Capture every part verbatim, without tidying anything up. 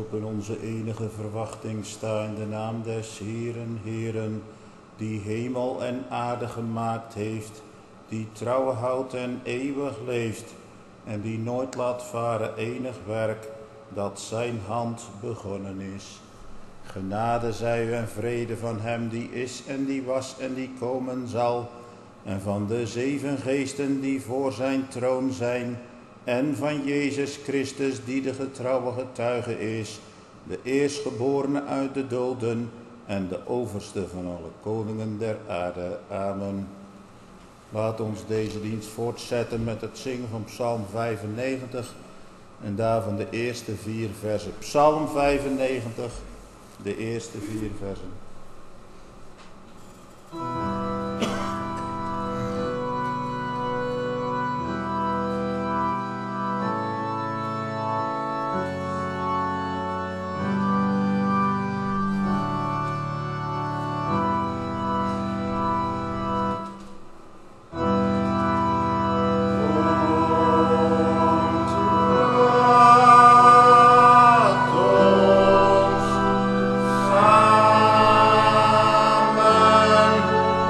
open onze enige verwachting sta in de naam des Heeren, Heeren, die hemel en aarde gemaakt heeft, die trouw houdt en eeuwig leeft, en die nooit laat varen enig werk dat zijn hand begonnen is. Genade zij u en vrede van hem die is en die was en die komen zal, en van de zeven geesten die voor zijn troon zijn, en van Jezus Christus die de getrouwe getuige is, de eerstgeborene uit de doden en de overste van alle koningen der aarde. Amen. Laat ons deze dienst voortzetten met het zingen van Psalm vijfennegentig en daarvan de eerste vier versen. Psalm vijfennegentig, de eerste vier versen. Samen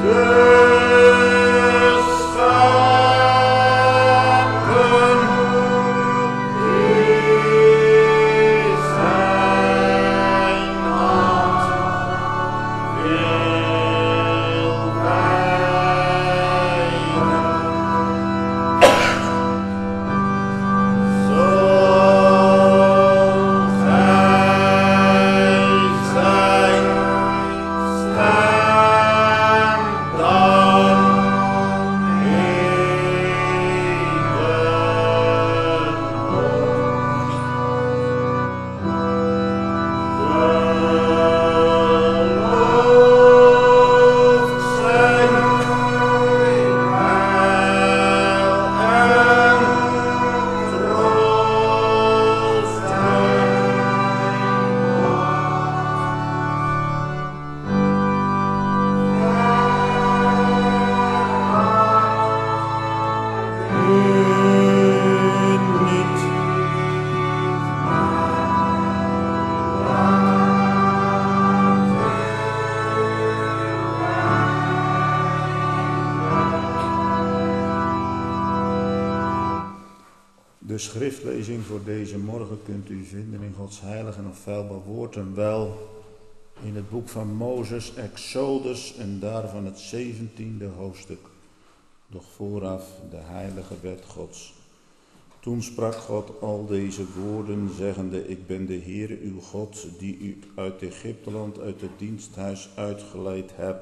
De schriftlezing voor deze morgen kunt u vinden in Gods heilig en onfeilbaar woord en wel in het boek van Mozes, Exodus en daarvan het zeventiende hoofdstuk. Doch vooraf de heilige wet Gods. Toen sprak God al deze woorden, zeggende: Ik ben de Heere uw God, die u uit Egypteland, uit het diensthuis uitgeleid heb.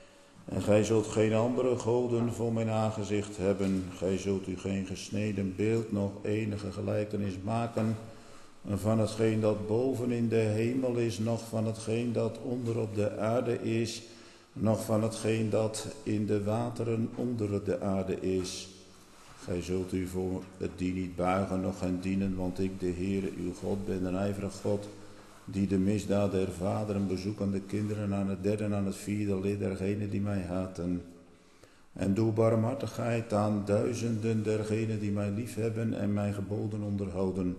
En gij zult geen andere goden voor mijn aangezicht hebben. Gij zult u geen gesneden beeld, nog enige gelijkenis maken van hetgeen dat boven in de hemel is, noch van hetgeen dat onder op de aarde is, noch van hetgeen dat in de wateren onder de aarde is. Gij zult u voor die niet buigen, noch hen dienen, want ik, de Heere uw God, ben een ijverig God, die de misdaad der vaderen bezoekt aan de kinderen, aan het derde en aan het vierde lid dergenen die mij haten. En doe barmhartigheid aan duizenden dergenen die mij liefhebben en mijn geboden onderhouden.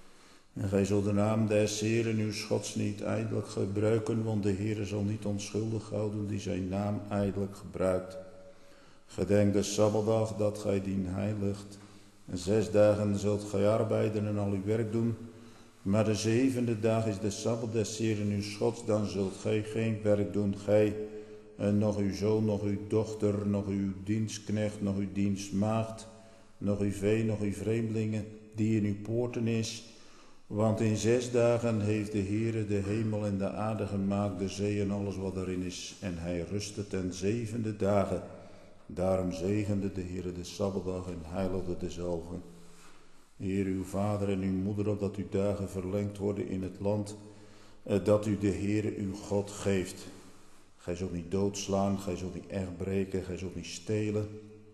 En gij zult de naam des Heeren uw Gods niet ijdelijk gebruiken, want de Heere zal niet onschuldig houden die zijn naam ijdelijk gebruikt. Gedenk de Sabbatdag dat gij dien heiligt. En zes dagen zult gij arbeiden en al uw werk doen. Maar de zevende dag is de Sabbat des Heeren uw Gods, dan zult gij geen werk doen, gij, en nog uw zoon, nog uw dochter, nog uw dienstknecht, nog uw dienstmaagd, nog uw vee, nog uw vreemdelingen, die in uw poorten is. Want in zes dagen heeft de Heere de hemel en de aarde gemaakt, de zee en alles wat erin is. En hij rustte ten zevende dagen. Daarom zegende de Heere de Sabbatdag en heiligde dezelve. Heer uw vader en uw moeder, opdat uw dagen verlengd worden in het land eh, dat u de Heere uw God geeft. Gij zult niet doodslaan, gij zult niet echt breken, gij zult niet stelen.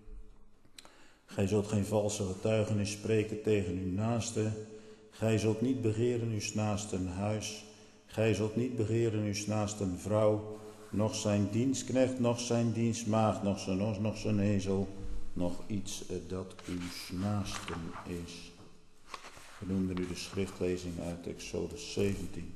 Gij zult geen valse getuigenis spreken tegen uw naaste. Gij zult niet begeren uw naasten huis. Gij zult niet begeren uw naasten vrouw, noch zijn dienstknecht, noch zijn dienstmaagd, noch zijn os, noch zijn ezel, nog iets eh, dat uw naasten is. We noemden nu de schriftlezing uit Exodus zeventien.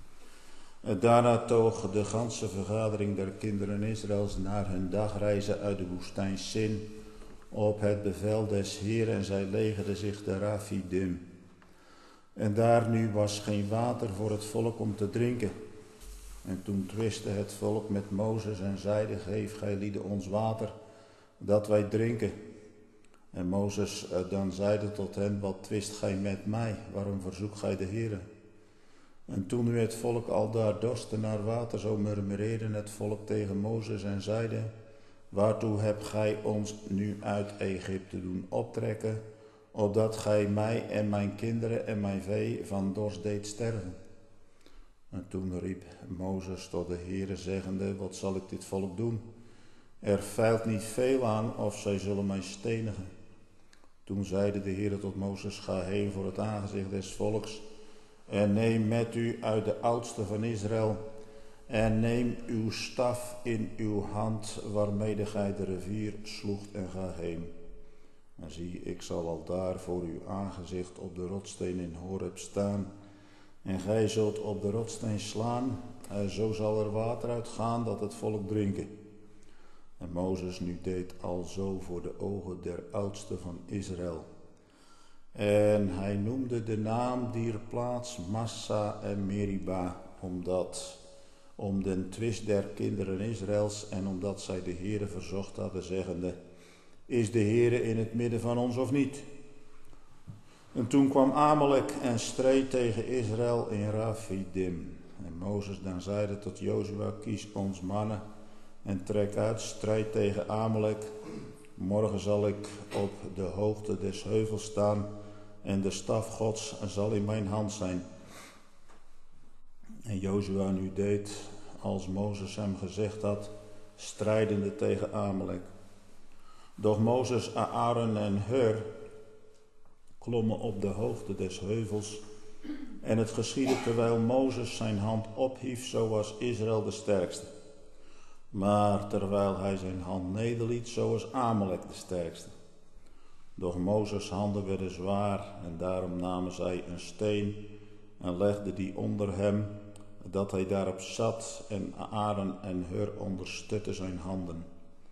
Daarna toog de ganse vergadering der kinderen Israëls naar hun dagreizen uit de woestijn Sin op het bevel des Heeren en zij legerden zich te Rafidim. En daar nu was geen water voor het volk om te drinken. En toen twistte het volk met Mozes en zeide: Geef gij lieden ons water, dat wij drinken. En Mozes dan zeide tot hen: Wat twist gij met mij? Waarom verzoekt gij de Heere? En toen nu het volk aldaar dorstte naar water, zo murmureerde het volk tegen Mozes en zeide: Waartoe hebt gij ons nu uit Egypte doen optrekken, opdat gij mij en mijn kinderen en mijn vee van dorst deed sterven? En toen riep Mozes tot de Heere, zeggende: Wat zal ik dit volk doen? Er feilt niet veel aan, of zij zullen mij stenigen. Toen zeide de Heere tot Mozes: Ga heen voor het aangezicht des volks, en neem met u uit de oudste van Israël, en neem uw staf in uw hand, waarmede gij de rivier sloegt, en ga heen. En zie, ik zal al daar voor uw aangezicht op de rotssteen in Horeb staan, en gij zult op de rotssteen slaan, en zo zal er water uitgaan dat het volk drinken. En Mozes nu deed alzo voor de ogen der oudsten van Israël. En hij noemde de naam dier plaats Massa en Meriba, omdat, om den twist der kinderen Israëls en omdat zij de Heere verzocht hadden, zeggende, is de Heere in het midden van ons of niet? En toen kwam Amalek en streed tegen Israël in Rafidim. En Mozes dan zeide tot Jozua, kies ons mannen en trek uit, strijd tegen Amalek. Morgen zal ik op de hoogte des heuvels staan en de staf Gods zal in mijn hand zijn. En Jozua nu deed als Mozes hem gezegd had, strijdende tegen Amalek. Doch Mozes, Aaron en Hur klommen op de hoogte des heuvels. En het geschiedde terwijl Mozes zijn hand ophief, zo was Israël de sterkste. Maar terwijl hij zijn hand nederliet, zo was Amalek de sterkste. Doch Mozes' handen werden zwaar en daarom namen zij een steen en legden die onder hem, dat hij daarop zat, en Aaron en Hur onderstutten zijn handen.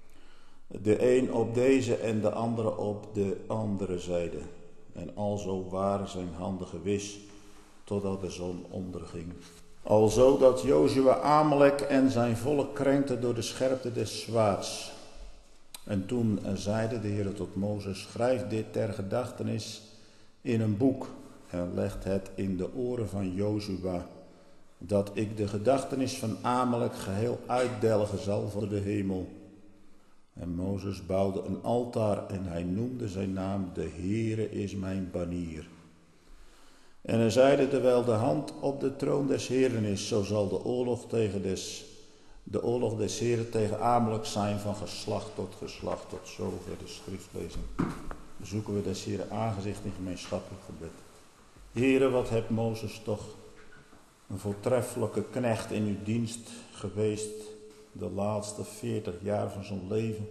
De een op deze en de andere op de andere zijde. En alzo waren zijn handen gewis, totdat de zon onderging. Alzo dat Jozua Amalek en zijn volk krenkte door de scherpte des zwaards. En toen zeide de Heer tot Mozes, schrijf dit ter gedachtenis in een boek en leg het in de oren van Jozua, dat ik de gedachtenis van Amalek geheel uitdelgen zal van de hemel. En Mozes bouwde een altaar en hij noemde zijn naam, de Heere is mijn banier. En hij zeide, terwijl de hand op de troon des Heeren is, zo zal de oorlog tegen des, de oorlog des Heeren tegen Amalek zijn van geslacht tot geslacht, tot zover de schriftlezing. Zoeken we des Heeren aangezicht in gemeenschappelijk gebed. Heere, wat hebt Mozes toch een voortreffelijke knecht in uw dienst geweest, de laatste veertig jaar van zijn leven.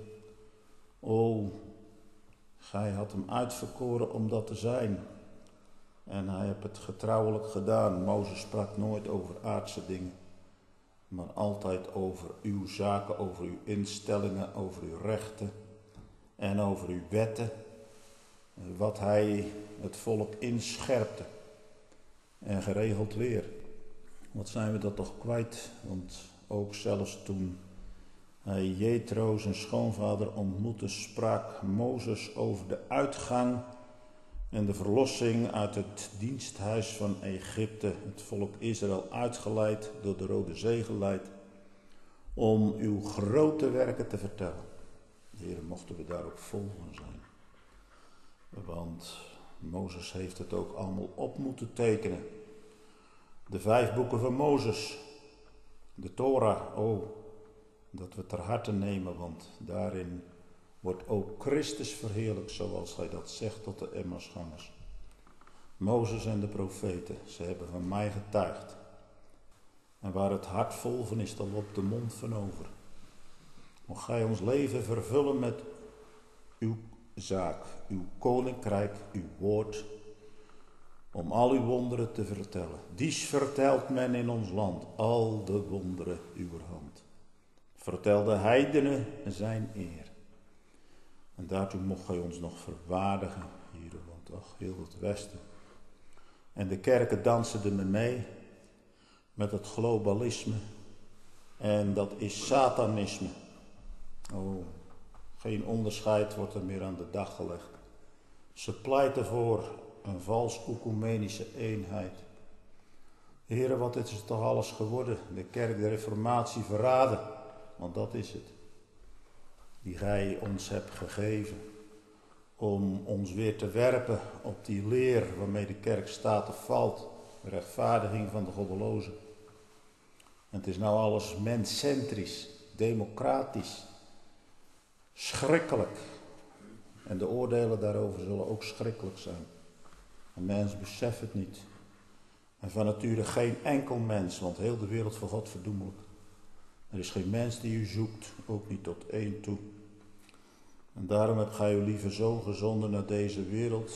O, gij had hem uitverkoren om dat te zijn. En hij heeft het getrouwelijk gedaan. Mozes sprak nooit over aardse dingen, maar altijd over uw zaken, over uw instellingen, over uw rechten en over uw wetten. Wat hij het volk inscherpte en geregeld weer. Wat zijn we dat toch kwijt, want ook zelfs toen hij Jethro, zijn schoonvader, ontmoette, sprak Mozes over de uitgang en de verlossing uit het diensthuis van Egypte, het volk Israël uitgeleid, door de Rode Zee geleid, om uw grote werken te vertellen. Heren, mochten we daar ook vol van zijn. Want Mozes heeft het ook allemaal op moeten tekenen. De vijf boeken van Mozes, de Torah, oh, dat we ter harte nemen, want daarin wordt ook Christus verheerlijkt, zoals hij dat zegt tot de Emmausgangers. Mozes en de profeten, ze hebben van mij getuigd. En waar het hart vol van is, dan loopt de mond van over. Mocht gij ons leven vervullen met uw zaak, uw koninkrijk, uw woord, om al uw wonderen te vertellen. Dies vertelt men in ons land, al de wonderen uw hand. Vertel de heidenen zijn eer. En daartoe mocht gij ons nog verwaardigen, hier, want ach, heel het Westen. En de kerken dansen er mee, met het globalisme. En dat is satanisme. Oh, geen onderscheid wordt er meer aan de dag gelegd. Ze pleiten voor een vals oecumenische eenheid. Heren, wat is het toch alles geworden? De kerk der reformatie verraden, want dat is het. Die gij ons hebt gegeven om ons weer te werpen op die leer waarmee de kerk staat of valt. De rechtvaardiging van de goddelozen. En het is nou alles menscentrisch, democratisch, schrikkelijk. En de oordelen daarover zullen ook schrikkelijk zijn. Een mens beseft het niet. En van nature geen enkel mens, want heel de wereld voor God verdoemelijk. Er is geen mens die u zoekt, ook niet tot één toe. En daarom hebt gij uw lieve zoon gezonden naar deze wereld,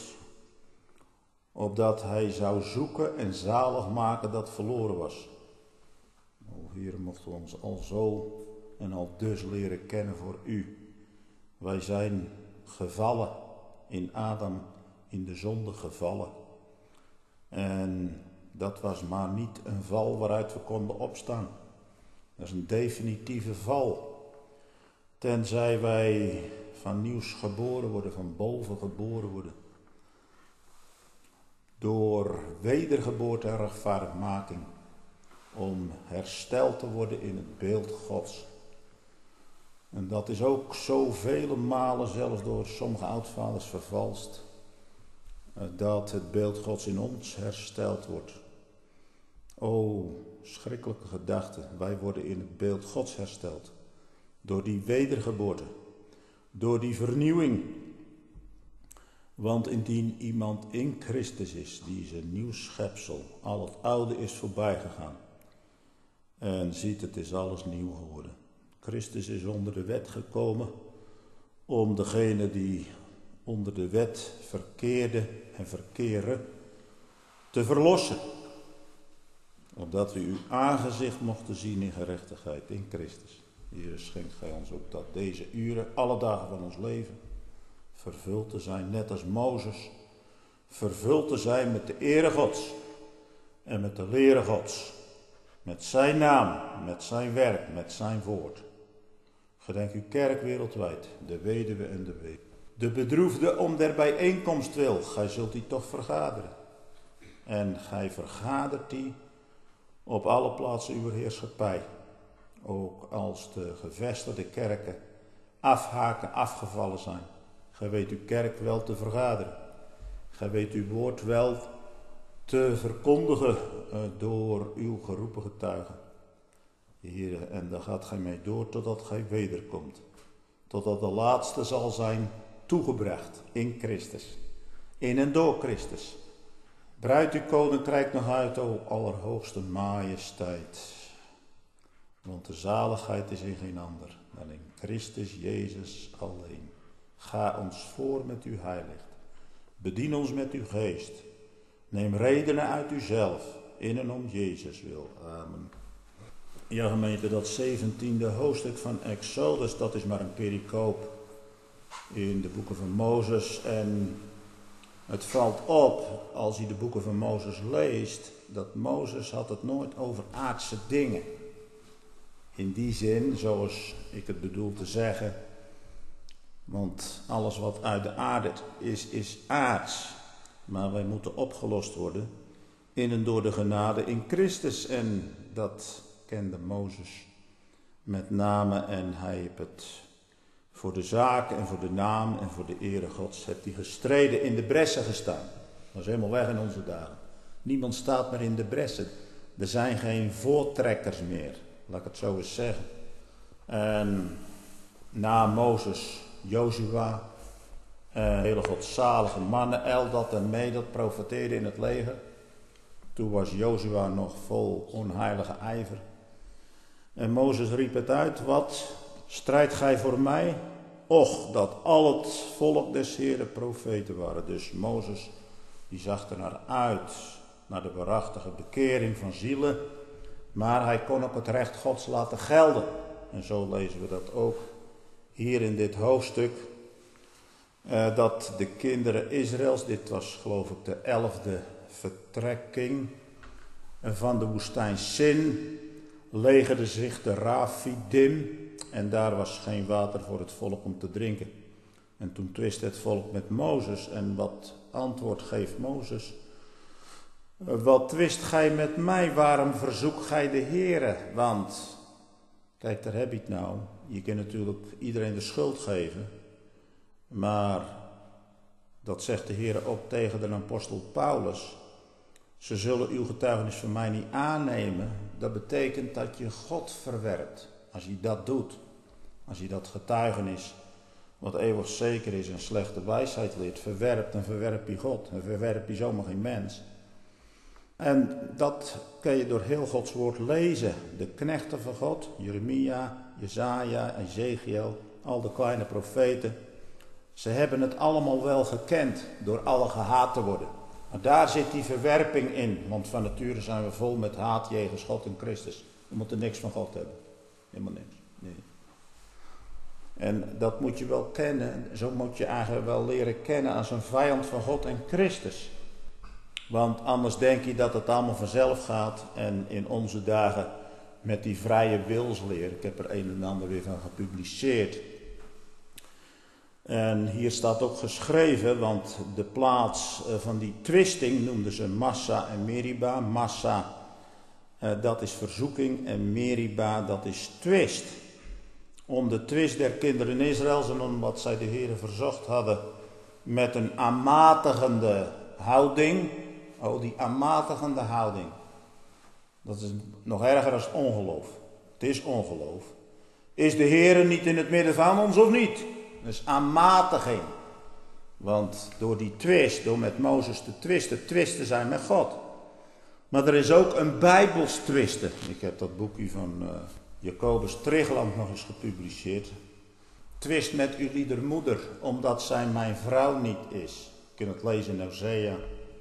opdat hij zou zoeken en zalig maken dat verloren was. O Heer, mochten we ons al zo en al dus leren kennen voor u. Wij zijn gevallen in Adam, in de zonde gevallen. En dat was maar niet een val waaruit we konden opstaan. Dat is een definitieve val. Tenzij wij van nieuws geboren worden, van boven geboren worden. Door wedergeboorte en rechtvaardigmaking. Om hersteld te worden in het beeld Gods. En dat is ook zoveel malen zelfs door sommige oudvaders vervalst. Dat het beeld Gods in ons hersteld wordt. O, schrikkelijke gedachte. Wij worden in het beeld Gods hersteld. Door die wedergeboorte. Door die vernieuwing. Want indien iemand in Christus is, die is een nieuw schepsel. Al het oude is voorbij gegaan. En ziet, het is alles nieuw geworden. Christus is onder de wet gekomen om degene die onder de wet verkeerde en verkeren te verlossen. Opdat we uw aangezicht mochten zien in gerechtigheid in Christus. Heere, schenkt gij ons ook dat deze uren, alle dagen van ons leven, vervuld te zijn, net als Mozes, vervuld te zijn met de ere Gods en met de leren Gods. Met zijn naam, met zijn werk, met zijn woord. Gedenk uw kerk wereldwijd, de weduwe en de weduwe. De bedroefde om der bijeenkomst wil, gij zult die toch vergaderen. En gij vergadert die op alle plaatsen uw heerschappij. Ook als de gevestigde kerken afhaken, afgevallen zijn. Gij weet uw kerk wel te vergaderen. Gij weet uw woord wel te verkondigen uh, door uw geroepen getuigen. Heere, en daar gaat gij mee door totdat gij wederkomt. Totdat de laatste zal zijn toegebracht in Christus. In en door Christus. Breidt uw koninkrijk nog uit, o allerhoogste majesteit. Want de zaligheid is in geen ander dan in Christus Jezus alleen. Ga ons voor met uw heiligt. Bedien ons met uw geest. Neem redenen uit uzelf, in en om Jezus wil. Amen. Ja, gemeente, dat zeventiende hoofdstuk van Exodus, dat is maar een pericoop in de boeken van Mozes. En het valt op, als je de boeken van Mozes leest, dat Mozes had het nooit over aardse dingen. In die zin, zoals ik het bedoel te zeggen, want alles wat uit de aarde is, is aards. Maar wij moeten opgelost worden in en door de genade in Christus. En dat kende Mozes met name. En hij heeft het voor de zaak en voor de naam en voor de ere Gods. Heeft hij gestreden, in de bressen gestaan. Dat is helemaal weg in onze dagen. Niemand staat meer in de bressen. Er zijn geen voortrekkers meer. Laat ik het zo eens zeggen. En na Mozes, Jozua, en hele godzalige mannen, Eldad en Medad profeteerden in het leger. Toen was Jozua nog vol onheilige ijver. En Mozes riep het uit, wat strijdt gij voor mij? Och, dat al het volk des Heeren profeten waren. Dus Mozes, die zag er naar uit, naar de waarachtige bekering van zielen. Maar hij kon ook het recht Gods laten gelden. En zo lezen we dat ook hier in dit hoofdstuk. Uh, dat de kinderen Israëls, dit was geloof ik de elfde vertrekking van de woestijn Sin, legerde zich de Rafidim en daar was geen water voor het volk om te drinken. En toen twistte het volk met Mozes en wat antwoord geeft Mozes? Wat twist gij met mij, waarom verzoekt gij de Heere? Want, kijk daar heb je het nou, je kunt natuurlijk iedereen de schuld geven. Maar, dat zegt de Heer ook tegen de apostel Paulus. Ze zullen uw getuigenis van mij niet aannemen. Dat betekent dat je God verwerpt. Als je dat doet. Als je dat getuigenis, wat eeuwig zeker is en slechte wijsheid leert, verwerpt, dan verwerp je God. Dan verwerp je zomaar geen mens. En dat kun je door heel Gods woord lezen. De knechten van God, Jeremia, Jesaja, Ezekiel, al de kleine profeten. Ze hebben het allemaal wel gekend door alle gehaat te worden. Maar daar zit die verwerping in. Want van nature zijn we vol met haat jegens God en Christus. We moeten niks van God hebben. Helemaal niks. Nee. En dat moet je wel kennen, zo moet je eigenlijk wel leren kennen als een vijand van God en Christus. Want anders denk je dat het allemaal vanzelf gaat en in onze dagen met die vrije wilsleer. Ik heb er een en ander weer van gepubliceerd. En hier staat ook geschreven, want de plaats van die twisting noemden ze Massa en Meriba. Massa, dat is verzoeking en Meriba, dat is twist. Om de twist der kinderen Israëls en omdat zij de Heere verzocht hadden met een aanmatigende houding. Oh, die aanmatigende houding. Dat is nog erger dan ongeloof. Het is ongeloof. Is de Heere niet in het midden van ons of niet? Dus aanmatiging. Want door die twist, door met Mozes te twisten, twisten zij met God. Maar er is ook een Bijbels twisten. Ik heb dat boekje van uh, Jacobus Trigland nog eens gepubliceerd. Twist met uw lieder moeder, omdat zij mijn vrouw niet is. Je kunt het lezen in Hosea.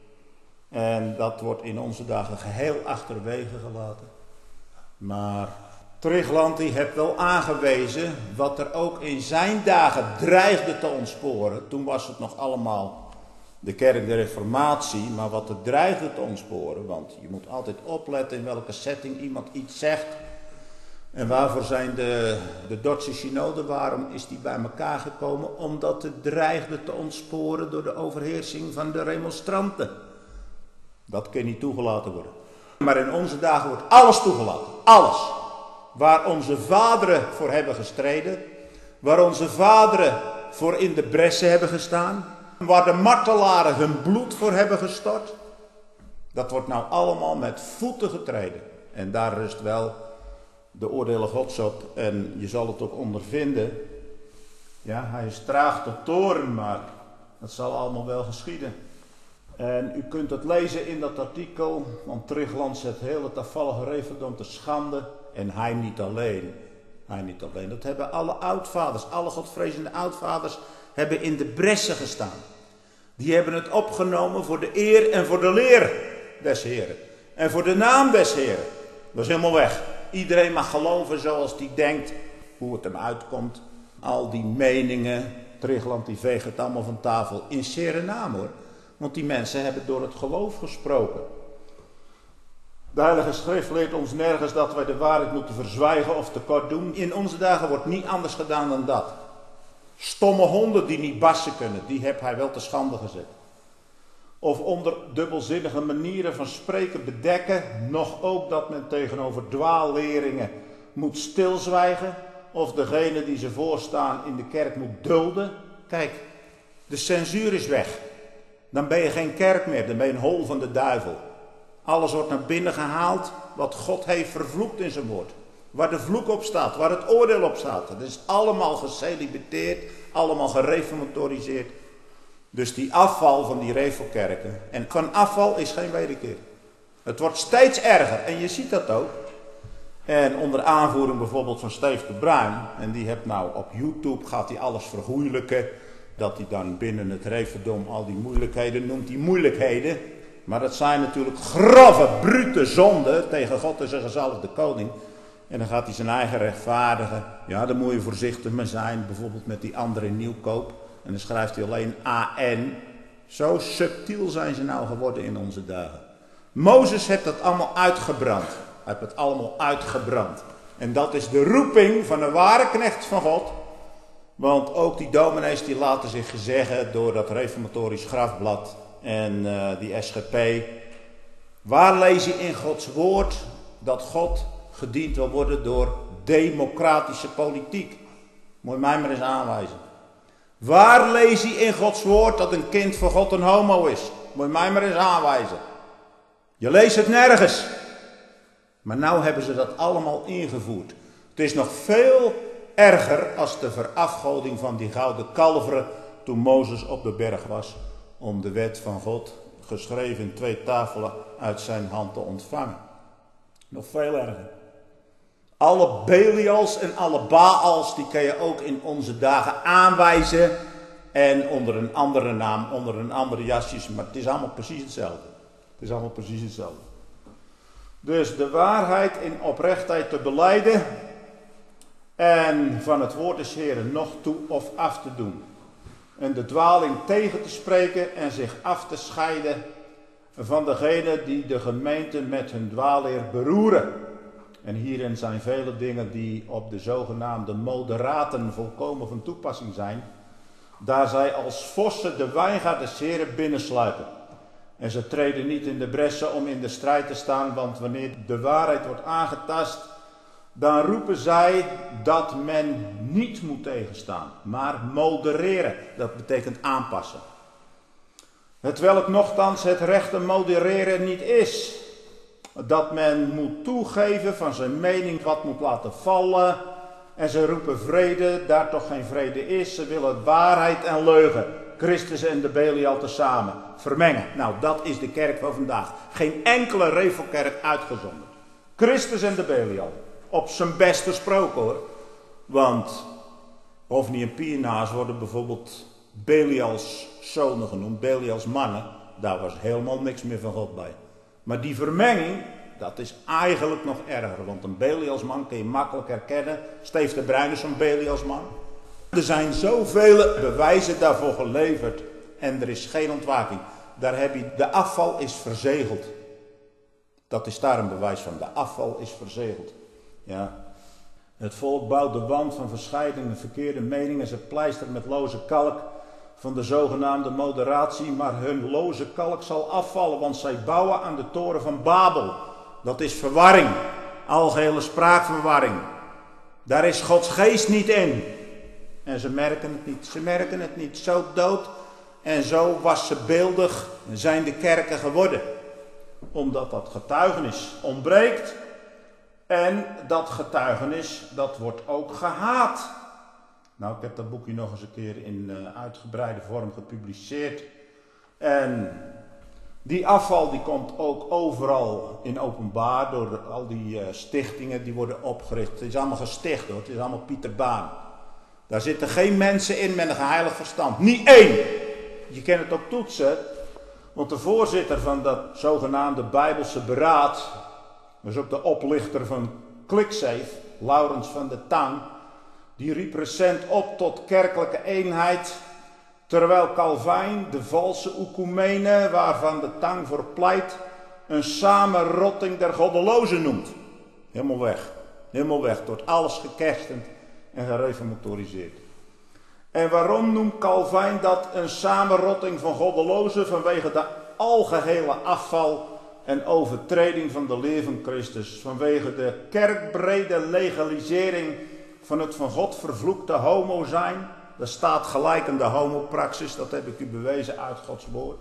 En dat wordt in onze dagen geheel achterwege gelaten. Maar Trigland die heeft wel aangewezen wat er ook in zijn dagen dreigde te ontsporen. Toen was het nog allemaal de kerk der Reformatie, maar wat er dreigde te ontsporen. Want je moet altijd opletten in welke setting iemand iets zegt. En waarvoor zijn de, de Dordtse synode, waarom is die bij elkaar gekomen? Omdat het dreigde te ontsporen door de overheersing van de remonstranten. Dat kan niet toegelaten worden. Maar in onze dagen wordt alles toegelaten. Alles. Waar onze vaderen voor hebben gestreden. Waar onze vaderen voor in de bressen hebben gestaan. Waar de martelaren hun bloed voor hebben gestort. Dat wordt nou allemaal met voeten getreden. En daar rust wel de oordelen Gods op. En je zal het ook ondervinden. Ja, hij is traag tot toorn, maar dat zal allemaal wel geschieden. En u kunt het lezen in dat artikel, want Trigland zet heel het afvallige Reverdom te schande. En hij niet alleen. Hij niet alleen. Dat hebben alle oudvaders, alle godvrezende oudvaders hebben in de bressen gestaan. Die hebben het opgenomen voor de eer en voor de leer des Heren. En voor de naam des Heren. Dat is helemaal weg. Iedereen mag geloven zoals die denkt, hoe het hem uitkomt. Al die meningen, Trigland die veegt het allemaal van tafel. In zere naam hoor. Want die mensen hebben door het geloof gesproken. De Heilige Schrift leert ons nergens dat wij de waarheid moeten verzwijgen of tekort doen. In onze dagen wordt niet anders gedaan dan dat. Stomme honden die niet bassen kunnen, die heeft hij wel te schande gezet. Of onder dubbelzinnige manieren van spreken bedekken, nog ook dat men tegenover dwaalleringen moet stilzwijgen. Of degene die ze voorstaan in de kerk moet dulden. Kijk, de censuur is weg. Dan ben je geen kerk meer, dan ben je een hol van de duivel. Alles wordt naar binnen gehaald wat God heeft vervloekt in zijn woord. Waar de vloek op staat, waar het oordeel op staat. Dat is allemaal gecelibiteerd, allemaal gereformatoriseerd. Dus die afval van die revelkerken. En van afval is geen wederkeer. Het wordt steeds erger en je ziet dat ook. En onder aanvoering bijvoorbeeld van Steve de Bruin. En die heeft nou op YouTube, gaat hij alles vergoeilijken. Dat hij dan binnen het Reverdom al die moeilijkheden noemt, die moeilijkheden. Maar dat zijn natuurlijk grove, brute zonden tegen God en zijn gezalfde koning. En dan gaat hij zijn eigen rechtvaardigen. Ja, daar moet je voorzichtig mee zijn. Bijvoorbeeld met die andere nieuwkoop. En dan schrijft hij alleen A N. Zo subtiel zijn ze nou geworden in onze dagen. Mozes heeft dat allemaal uitgebrand. Hij heeft het allemaal uitgebrand. En dat is de roeping van een ware knecht van God. Want ook die dominees die laten zich zeggen door dat reformatorisch grafblad en uh, die S G P. Waar lees je in Gods woord dat God gediend wil worden door democratische politiek? Moet je mij maar eens aanwijzen. Waar lees je in Gods woord dat een kind van God een homo is? Moet je mij maar eens aanwijzen. Je leest het nergens. Maar nou hebben ze dat allemaal ingevoerd. Het is nog veel erger als de verafgoding van die gouden kalveren toen Mozes op de berg was om de wet van God geschreven in twee tafelen uit zijn hand te ontvangen. Nog veel erger. Alle Belials en alle Baals die kan je ook in onze dagen aanwijzen en onder een andere naam, onder een andere jasjes, maar het is allemaal precies hetzelfde. Het is allemaal precies hetzelfde. Dus de waarheid in oprechtheid te belijden en van het woord des Heren nog toe of af te doen. En de dwaling tegen te spreken en zich af te scheiden van degenen die de gemeente met hun dwaalleer beroeren. En hierin zijn vele dingen die op de zogenaamde moderaten volkomen van toepassing zijn, daar zij als vossen de wijngaard des Heren binnensluipen. En ze treden niet in de bressen om in de strijd te staan, want wanneer de waarheid wordt aangetast, dan roepen zij dat men niet moet tegenstaan, maar modereren. Dat betekent aanpassen. Hetwelk nochtans het rechte modereren niet is. Dat men moet toegeven van zijn mening wat moet laten vallen. En ze roepen vrede, daar toch geen vrede is. Ze willen waarheid en leugen. Christus en de Belial tezamen vermengen. Nou, dat is de kerk van vandaag. Geen enkele revelkerk uitgezonderd. Christus en de Belial. Op zijn best gesproken hoor. Want Hofni en Pienaars worden bijvoorbeeld Belials zonen genoemd. Belials mannen. Daar was helemaal niks meer van God bij. Maar die vermenging, dat is eigenlijk nog erger. Want een Belialsman kun je makkelijk herkennen. Steef de Bruin is een Belialsman. Er zijn zoveel bewijzen daarvoor geleverd. En er is geen ontwaking. Daar heb je, de afval is verzegeld. Dat is daar een bewijs van. De afval is verzegeld. Ja. Het volk bouwt de wand van verscheidene verkeerde meningen. Ze pleistert met loze kalk van de zogenaamde moderatie. Maar hun loze kalk zal afvallen. Want zij bouwen aan de toren van Babel. Dat is verwarring. Algehele spraakverwarring. Daar is Gods geest niet in. En ze merken het niet. Ze merken het niet. Zo dood en zo wassenbeeldig zijn de kerken geworden. Omdat dat getuigenis ontbreekt. En dat getuigenis, dat wordt ook gehaat. Nou, ik heb dat boekje nog eens een keer in uh, uitgebreide vorm gepubliceerd. En die afval die komt ook overal in openbaar door al die uh, stichtingen die worden opgericht. Het is allemaal gesticht hoor, het is allemaal Pieter Baan. Daar zitten geen mensen in met een geheiligd verstand. Niet één. Je kan het ook toetsen. Want de voorzitter van dat zogenaamde Bijbelse beraad, dat is ook de oplichter van ClickSafe, Laurens van de Tang, die riep recent op tot kerkelijke eenheid, terwijl Calvijn de valse oekumene, waarvan de Tang voor pleit, een samenrotting der goddelozen noemt. Helemaal weg. Helemaal weg. Wordt alles gekerstend en gereformatoriseerd. En waarom noemt Calvijn dat een samenrotting van goddelozen? Vanwege de algehele afval en overtreding van de leer van Christus. Vanwege de kerkbrede legalisering van het van God vervloekte homo zijn. Dat staat gelijk aan de homopraxis, dat heb ik u bewezen uit Gods woord.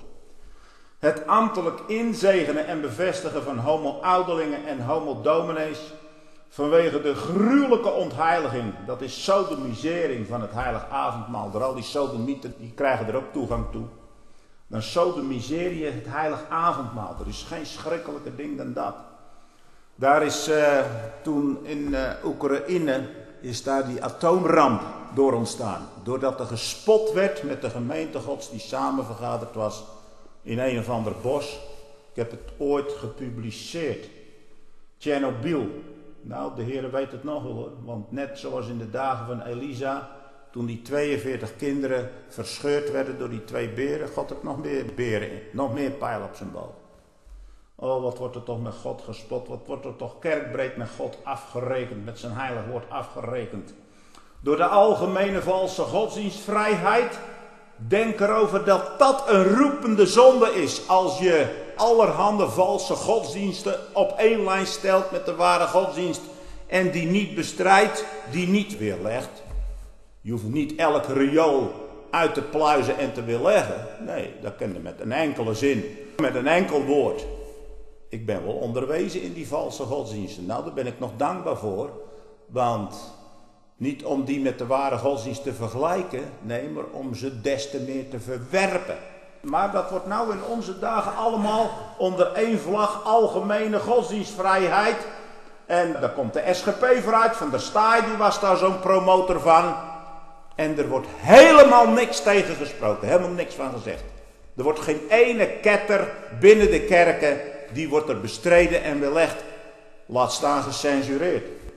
Het ambtelijk inzegenen en bevestigen van homo-ouderlingen en homo-dominees. Vanwege de gruwelijke ontheiliging, dat is sodomisering van het heilig avondmaal. Door al die sodomieten, die krijgen er ook toegang toe. Dan sodomiseer je het heilig avondmaal. Er is geen schrikkelijker ding dan dat. Daar is uh, toen in uh, Oekraïne, is daar die atoomramp door ontstaan. Doordat er gespot werd met de gemeente Gods die samen vergaderd was in een of ander bos. Ik heb het ooit gepubliceerd. Tsjernobyl. Nou, de Heer weet het nog wel hoor. Want net zoals in de dagen van Elisa, toen die tweeënveertig kinderen verscheurd werden door die twee beren, God heeft nog meer beren in. Nog meer pijl op zijn boog. Oh, wat wordt er toch met God gespot. Wat wordt er toch kerkbreed met God afgerekend. Met zijn heilig woord afgerekend. Door de algemene valse godsdienstvrijheid. Denk erover dat dat een roepende zonde is. Als je allerhande valse godsdiensten op één lijn stelt met de ware godsdienst. En die niet bestrijdt, die niet weerlegt. Je hoeft niet elk riool uit te pluizen en te weerleggen. Nee, dat kan je met een enkele zin. Met een enkel woord. Ik ben wel onderwezen in die valse godsdiensten. Nou, daar ben ik nog dankbaar voor. Want niet om die met de ware godsdienst te vergelijken. Nee, maar om ze des te meer te verwerpen. Maar dat wordt nou in onze dagen allemaal onder één vlag algemene godsdienstvrijheid. En daar komt de S G P vooruit. Van der Staaij, die was daar zo'n promotor van. En er wordt helemaal niks tegen gesproken. Helemaal niks van gezegd. Er wordt geen ene ketter binnen de kerken, die wordt er bestreden en weerlegd. Laat staan gecensureerd.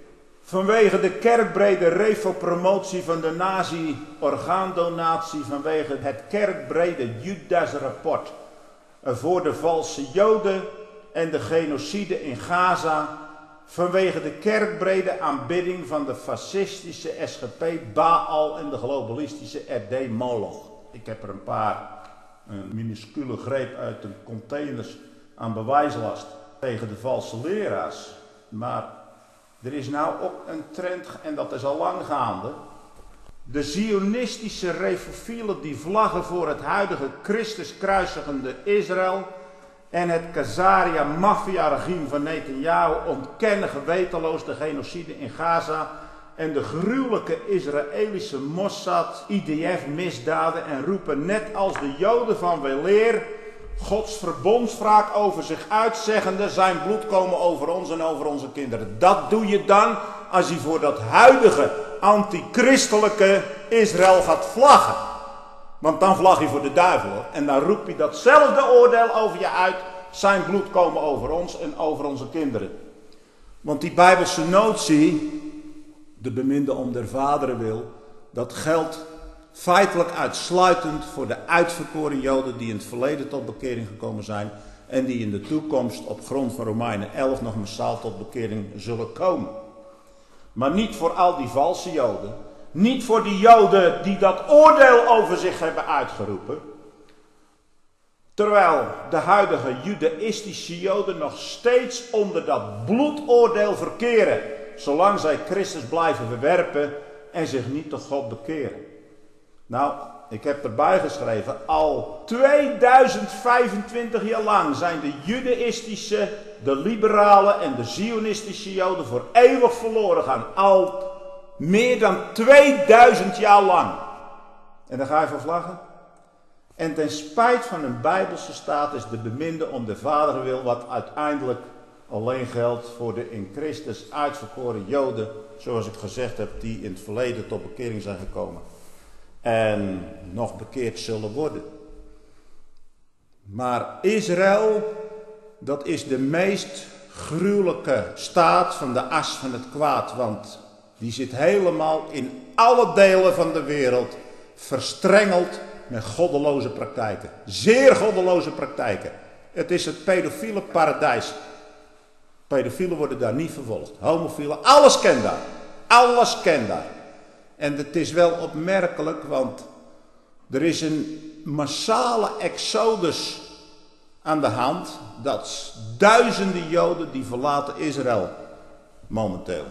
Vanwege de kerkbrede refopromotie van de nazi-orgaandonatie, vanwege het kerkbrede Judas-rapport voor de valse Joden en de genocide in Gaza, vanwege de kerkbrede aanbidding van de fascistische S G P Baal en de globalistische R D Moloch. Ik heb er een paar, een minuscule greep uit de containers aan bewijslast tegen de valse leraars. Maar er is nou ook een trend, en dat is al lang gaande. De zionistische refofielen die vlaggen voor het huidige Christus kruisigende Israël en het Khazaria-maffia-regime van Netanyahu ontkennen gewetenloos de genocide in Gaza en de gruwelijke Israëlische Mossad, I D F-misdaden en roepen net als de Joden van weleer Gods verbondswraak over zich uitzeggende, zijn bloed komen over ons en over onze kinderen. Dat doe je dan als je voor dat huidige antichristelijke Israël gaat vlaggen. Want dan vlag je voor de duivel hoor. En dan roep je datzelfde oordeel over je uit. Zijn bloed komen over ons en over onze kinderen. Want die Bijbelse notie, de beminde om der vaderen wil, dat geldt feitelijk uitsluitend voor de uitverkoren Joden die in het verleden tot bekering gekomen zijn en die in de toekomst op grond van Romeinen elf nog massaal tot bekering zullen komen. Maar niet voor al die valse Joden, niet voor die Joden die dat oordeel over zich hebben uitgeroepen, terwijl de huidige judaïstische Joden nog steeds onder dat bloedoordeel verkeren, zolang zij Christus blijven verwerpen en zich niet tot God bekeren. Nou, ik heb erbij geschreven, al tweeduizend vijfentwintig jaar lang zijn de judaïstische, de liberale en de zionistische Joden voor eeuwig verloren gaan. Al meer dan tweeduizend jaar lang. En dan ga je van vlaggen. En ten spijt van een Bijbelse staat is de beminde om de Vader wil, wat uiteindelijk alleen geldt voor de in Christus uitverkoren Joden, zoals ik gezegd heb, die in het verleden tot bekering zijn gekomen. En nog bekeerd zullen worden. Maar Israël, dat is de meest gruwelijke staat van de as van het kwaad. Want die zit helemaal in alle delen van de wereld verstrengeld met goddeloze praktijken. Zeer goddeloze praktijken. Het is het pedofiele paradijs. Pedofielen worden daar niet vervolgd. Homofielen, alles kent daar. Alles kent daar. En het is wel opmerkelijk, want er is een massale exodus aan de hand. Dat duizenden Joden die verlaten Israël momenteel.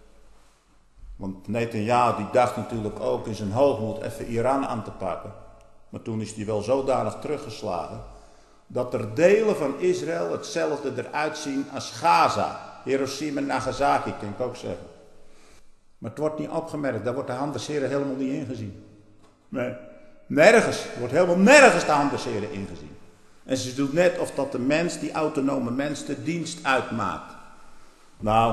Want Netanyahu die dacht natuurlijk ook in zijn hoogmoed even Iran aan te pakken. Maar toen is hij wel zodanig teruggeslagen dat er delen van Israël hetzelfde eruit zien als Gaza. Hiroshima en Nagasaki, kan ik ook zeggen. Maar het wordt niet opgemerkt, daar wordt de hand des Heren helemaal niet ingezien. Nee, nergens, er wordt helemaal nergens de hand des Heren ingezien. En ze doet net of dat de mens, die autonome mens, de dienst uitmaakt. Nou,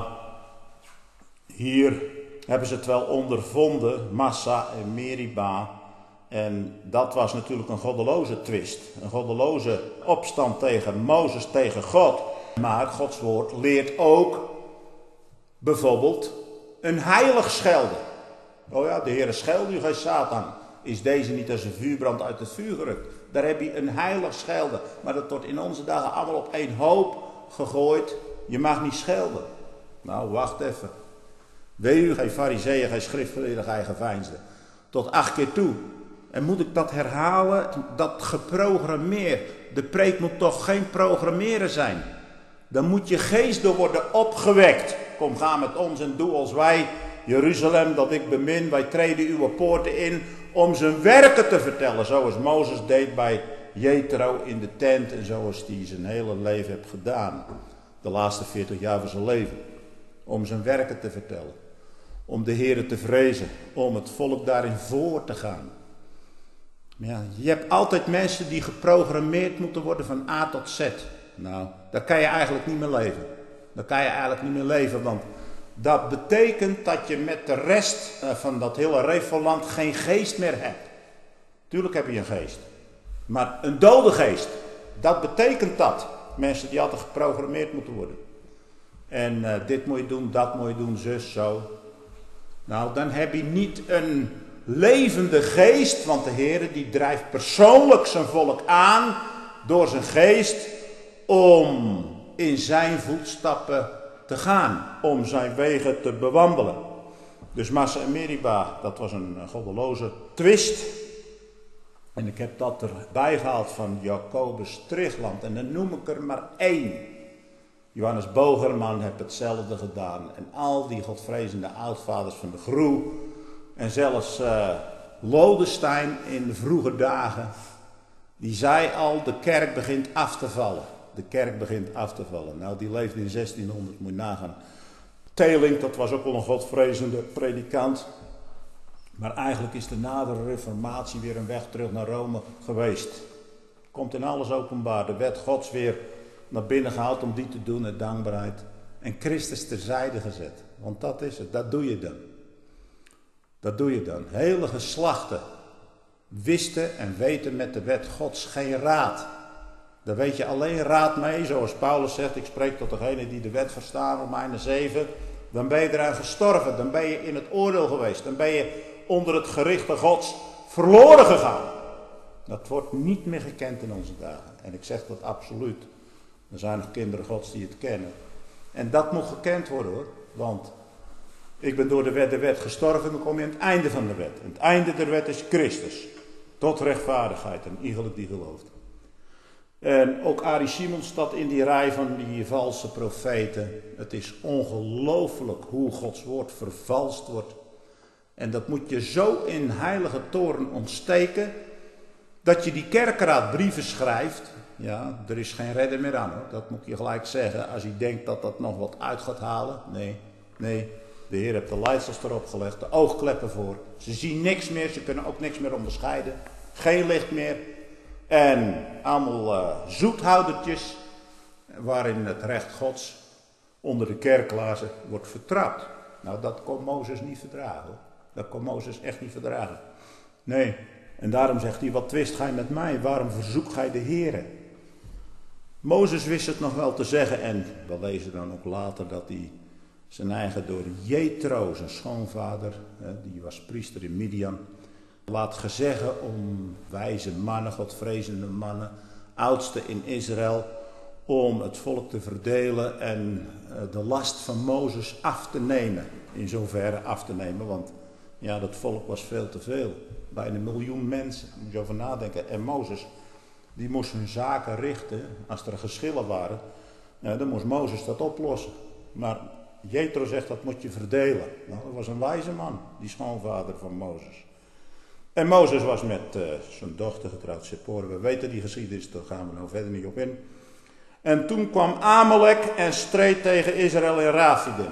hier hebben ze het wel ondervonden, Massa en Meriba. En dat was natuurlijk een goddeloze twist. Een goddeloze opstand tegen Mozes, tegen God. Maar Gods woord leert ook bijvoorbeeld een heilig schelden. Oh ja, de Heere scheld u, gij Satan. Is deze niet als een vuurbrand uit het vuur gerukt? Daar heb je een heilig schelden. Maar dat wordt in onze dagen allemaal op één hoop gegooid. Je mag niet schelden. Nou, wacht even. Wee u, gij fariseeën, gij schriftgeleerden, gij geveinsden. Tot acht keer toe. En moet ik dat herhalen? Dat geprogrammeerd. De preek moet toch geen programmeren zijn. Dan moet je geest door worden opgewekt. Kom, ga met ons en doe als wij, Jeruzalem, dat ik bemin. Wij treden uw poorten in om zijn werken te vertellen. Zoals Mozes deed bij Jethro in de tent. En zoals hij zijn hele leven heeft gedaan. De laatste veertig jaar van zijn leven. Om zijn werken te vertellen. Om de Heere te vrezen. Om het volk daarin voor te gaan. Ja, je hebt altijd mensen die geprogrammeerd moeten worden van A tot Z. Nou, daar kan je eigenlijk niet meer leven. Daar kan je eigenlijk niet meer leven, want dat betekent dat je met de rest van dat hele Refoland geen geest meer hebt. Tuurlijk heb je een geest. Maar een dode geest, dat betekent dat. Mensen die altijd geprogrammeerd moeten worden. En uh, dit moet je doen, dat moet je doen, zus, zo. Nou, dan heb je niet een levende geest, want de Heer die drijft persoonlijk zijn volk aan door zijn geest om in zijn voetstappen te gaan, om zijn wegen te bewandelen. Dus Massa en Meriba, dat was een goddeloze twist. En ik heb dat erbij gehaald van Jacobus Trigland. En dan noem ik er maar één. Johannes Bogerman heeft hetzelfde gedaan. En al die godvrezende oudvaders van de Groe. En zelfs uh, Lodestein in de vroege dagen. Die zei al, de kerk begint af te vallen. De kerk begint af te vallen. Nou, die leefde in zestienhonderd, moet je nagaan. Teling, dat was ook wel een godvrezende predikant. Maar eigenlijk is de nadere reformatie weer een weg terug naar Rome geweest. Komt in alles openbaar. De wet Gods weer naar binnen gehaald om die te doen uit dankbaarheid. En Christus terzijde gezet. Want dat is het, dat doe je dan. Dat doe je dan. Hele geslachten wisten en weten met de wet Gods geen raad. Daar weet je alleen raad mee, zoals Paulus zegt, ik spreek tot degene die de wet verstaan, Romeinen zeven. Dan ben je eraan gestorven, dan ben je in het oordeel geweest, dan ben je onder het gerichte Gods verloren gegaan. Dat wordt niet meer gekend in onze dagen. En ik zeg dat absoluut. Er zijn nog kinderen Gods die het kennen. En dat moet gekend worden hoor, want ik ben door de wet de wet gestorven, dan kom je aan het einde van de wet. En het einde der wet is Christus, tot rechtvaardigheid en iegelijk die gelooft. En ook Arie Simons staat in die rij van die valse profeten. Het is ongelooflijk hoe Gods woord vervalst wordt. En dat moet je zo in heilige toren ontsteken, dat je die kerkraad brieven schrijft. Ja, er is geen redder meer aan hoor, dat moet je gelijk zeggen. Als je denkt dat dat nog wat uit gaat halen. Nee, nee, de Heer heeft de leidsels erop gelegd, de oogkleppen voor. Ze zien niks meer, ze kunnen ook niks meer onderscheiden. Geen licht meer. En allemaal uh, zoethoudertjes, waarin het recht Gods onder de kerklaarzen wordt vertrapt. Nou, dat kon Mozes niet verdragen. Hoor. Dat kon Mozes echt niet verdragen. Nee, en daarom zegt hij, wat twist gij met mij? Waarom verzoekt gij de Heere? Mozes wist het nog wel te zeggen en we lezen dan ook later dat hij zijn eigen door Jethro, zijn schoonvader, die was priester in Midian, laat gezeggen om wijze mannen, godvrezende mannen, oudsten in Israël, om het volk te verdelen en de last van Mozes af te nemen. In zoverre af te nemen, want ja, dat volk was veel te veel. Bijna een miljoen mensen, daar moet je over nadenken. En Mozes, die moest hun zaken richten, als er geschillen waren, ja, dan moest Mozes dat oplossen. Maar Jethro zegt, dat moet je verdelen. Nou, dat was een wijze man, die schoonvader van Mozes. En Mozes was met uh, zijn dochter getrouwd, Zippora. We weten die geschiedenis, daar gaan we nou verder niet op in. En toen kwam Amalek en streed tegen Israël in Rafidim.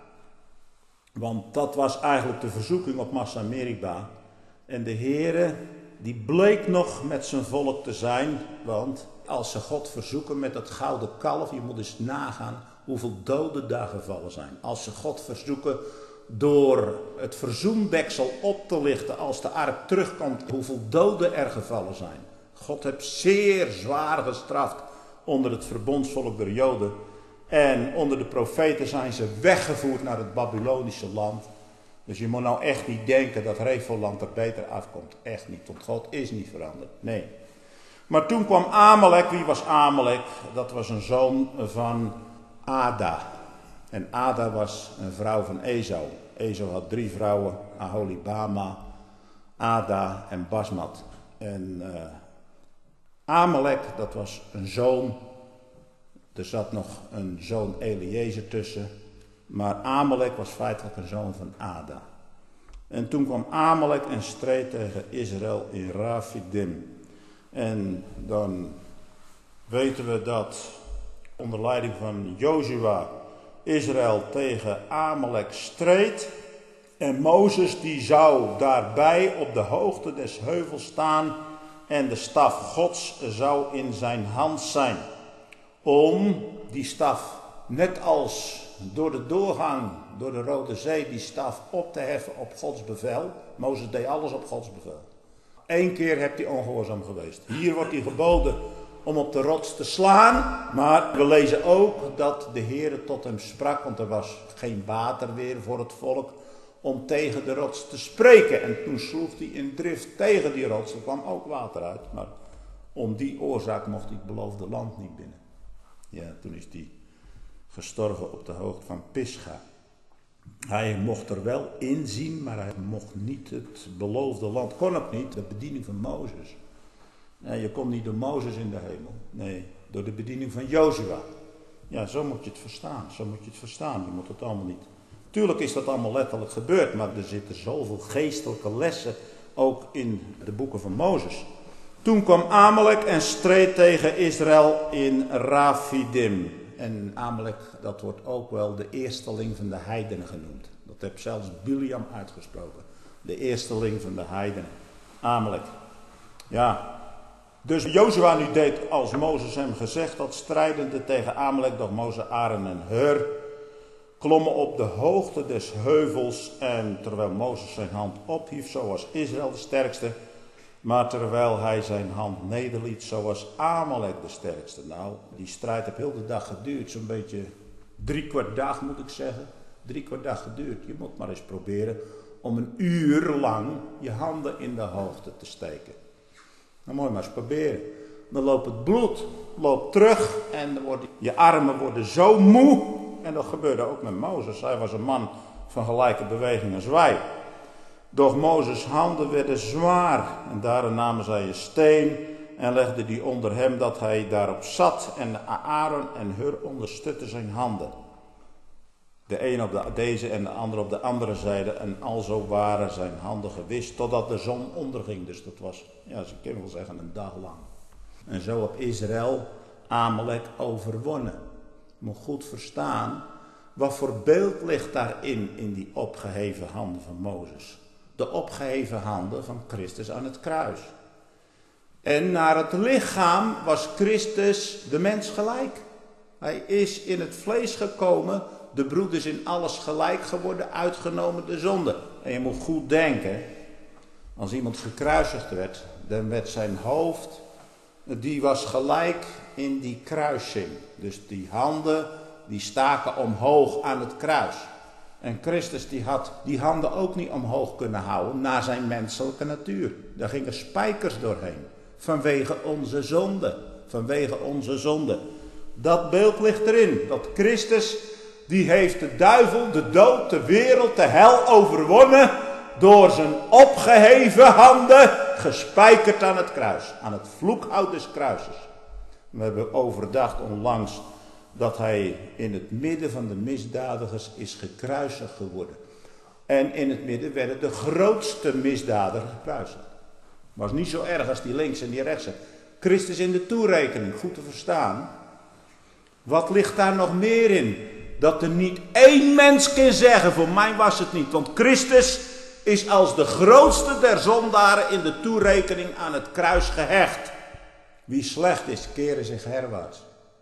Want dat was eigenlijk de verzoeking op Massa Meriba. En de Heere, die bleek nog met zijn volk te zijn. Want als ze God verzoeken met het gouden kalf, je moet eens nagaan hoeveel doden daar gevallen zijn. Als ze God verzoeken door het verzoendeksel op te lichten als de ark terugkomt, hoeveel doden er gevallen zijn. God heeft zeer zwaar gestraft onder het verbondsvolk der Joden. En onder de profeten zijn ze weggevoerd naar het Babylonische land. Dus je moet nou echt niet denken dat Refoland er beter afkomt. Echt niet, want God is niet veranderd. Nee. Maar toen kwam Amalek. Wie was Amalek? Dat was een zoon van Ada. En Ada was een vrouw van Esau. Esau had drie vrouwen. Aholibama, Ada en Basmat. En uh, Amalek, dat was een zoon. Er zat nog een zoon Eliezer tussen. Maar Amalek was feitelijk een zoon van Ada. En toen kwam Amalek en streed tegen Israël in Rafidim. En dan weten we dat onder leiding van Jozua Israël tegen Amalek streed. En Mozes die zou daarbij op de hoogte des heuvels staan. En de staf Gods zou in zijn hand zijn. Om die staf, net als door de doorgang, door de Rode Zee, die staf op te heffen op Gods bevel. Mozes deed alles op Gods bevel. Eén keer heeft hij ongehoorzaam geweest. Hier wordt hij geboden om op de rots te slaan. Maar we lezen ook dat de Heere tot hem sprak, want er was geen water meer voor het volk, om tegen de rots te spreken. En toen sloeg hij in drift tegen die rots. Er kwam ook water uit, maar om die oorzaak mocht hij het beloofde land niet binnen. Ja, toen is hij gestorven op de hoogte van Pisga. Hij mocht er wel inzien, maar hij mocht niet het beloofde land. Kon het niet, de bediening van Mozes. Nee, je komt niet door Mozes in de hemel. Nee, door de bediening van Jozua. Ja, zo moet je het verstaan. Zo moet je het verstaan. Je moet het allemaal niet. Tuurlijk is dat allemaal letterlijk gebeurd, maar er zitten zoveel geestelijke lessen ook in de boeken van Mozes. Toen kwam Amalek en streed tegen Israël in Rafidim. En Amalek, dat wordt ook wel de eersteling van de heidenen genoemd. Dat heeft zelfs Biliam uitgesproken. De eersteling van de heidenen. Amalek. Ja. Dus Jozua nu deed als Mozes hem gezegd had, strijdende tegen Amalek, doch Mozes, Aaron en Hur klommen op de hoogte des heuvels. En terwijl Mozes zijn hand ophief, zo was Israël de sterkste. Maar terwijl hij zijn hand nederliet, zo was Amalek de sterkste. Nou, die strijd heeft heel de dag geduurd. Zo'n beetje drie kwart dag moet ik zeggen. Drie kwart dag geduurd. Je moet maar eens proberen om een uur lang je handen in de hoogte te steken. Nou, moet je maar eens proberen. Dan loopt het bloed, loopt terug en dan worden, je armen worden zo moe. En dat gebeurde ook met Mozes. Hij was een man van gelijke beweging als wij. Doch Mozes' handen werden zwaar en daarom namen zij een steen en legden die onder hem dat hij daarop zat. En Aaron en Hur ondersteutten zijn handen. De een op de, deze en de ander op de andere zijde. En alzo waren zijn handen gewist totdat de zon onderging. Dus dat was, ja, ze kunnen wel zeggen, een dag lang. En zo heb Israël Amalek overwonnen. Je moet goed verstaan, wat voor beeld ligt daarin, in die opgeheven handen van Mozes. De opgeheven handen van Christus aan het kruis. En naar het lichaam was Christus de mens gelijk. Hij is in het vlees gekomen, de broeders in alles gelijk geworden, uitgenomen de zonde. En je moet goed denken, als iemand gekruisigd werd, dan werd zijn hoofd, die was gelijk in die kruising. Dus die handen, die staken omhoog aan het kruis. En Christus die had die handen ook niet omhoog kunnen houden naar zijn menselijke natuur. Daar gingen spijkers doorheen. Vanwege onze zonde. Vanwege onze zonde. Dat beeld ligt erin. Dat Christus, die heeft de duivel, de dood, de wereld, de hel overwonnen. Door zijn opgeheven handen gespijkerd aan het kruis. Aan het vloekhout des kruises. We hebben overdacht onlangs dat hij in het midden van de misdadigers is gekruisigd geworden. En in het midden werden de grootste misdadigers gekruisigd. Was niet zo erg als die links en die rechts. Christus in de toerekening, goed te verstaan. Wat ligt daar nog meer in? Dat er niet één mens kan zeggen, voor mij was het niet. Want Christus is als de grootste der zondaren in de toerekening aan het kruis gehecht. Wie slecht is, keren zich herwaarts.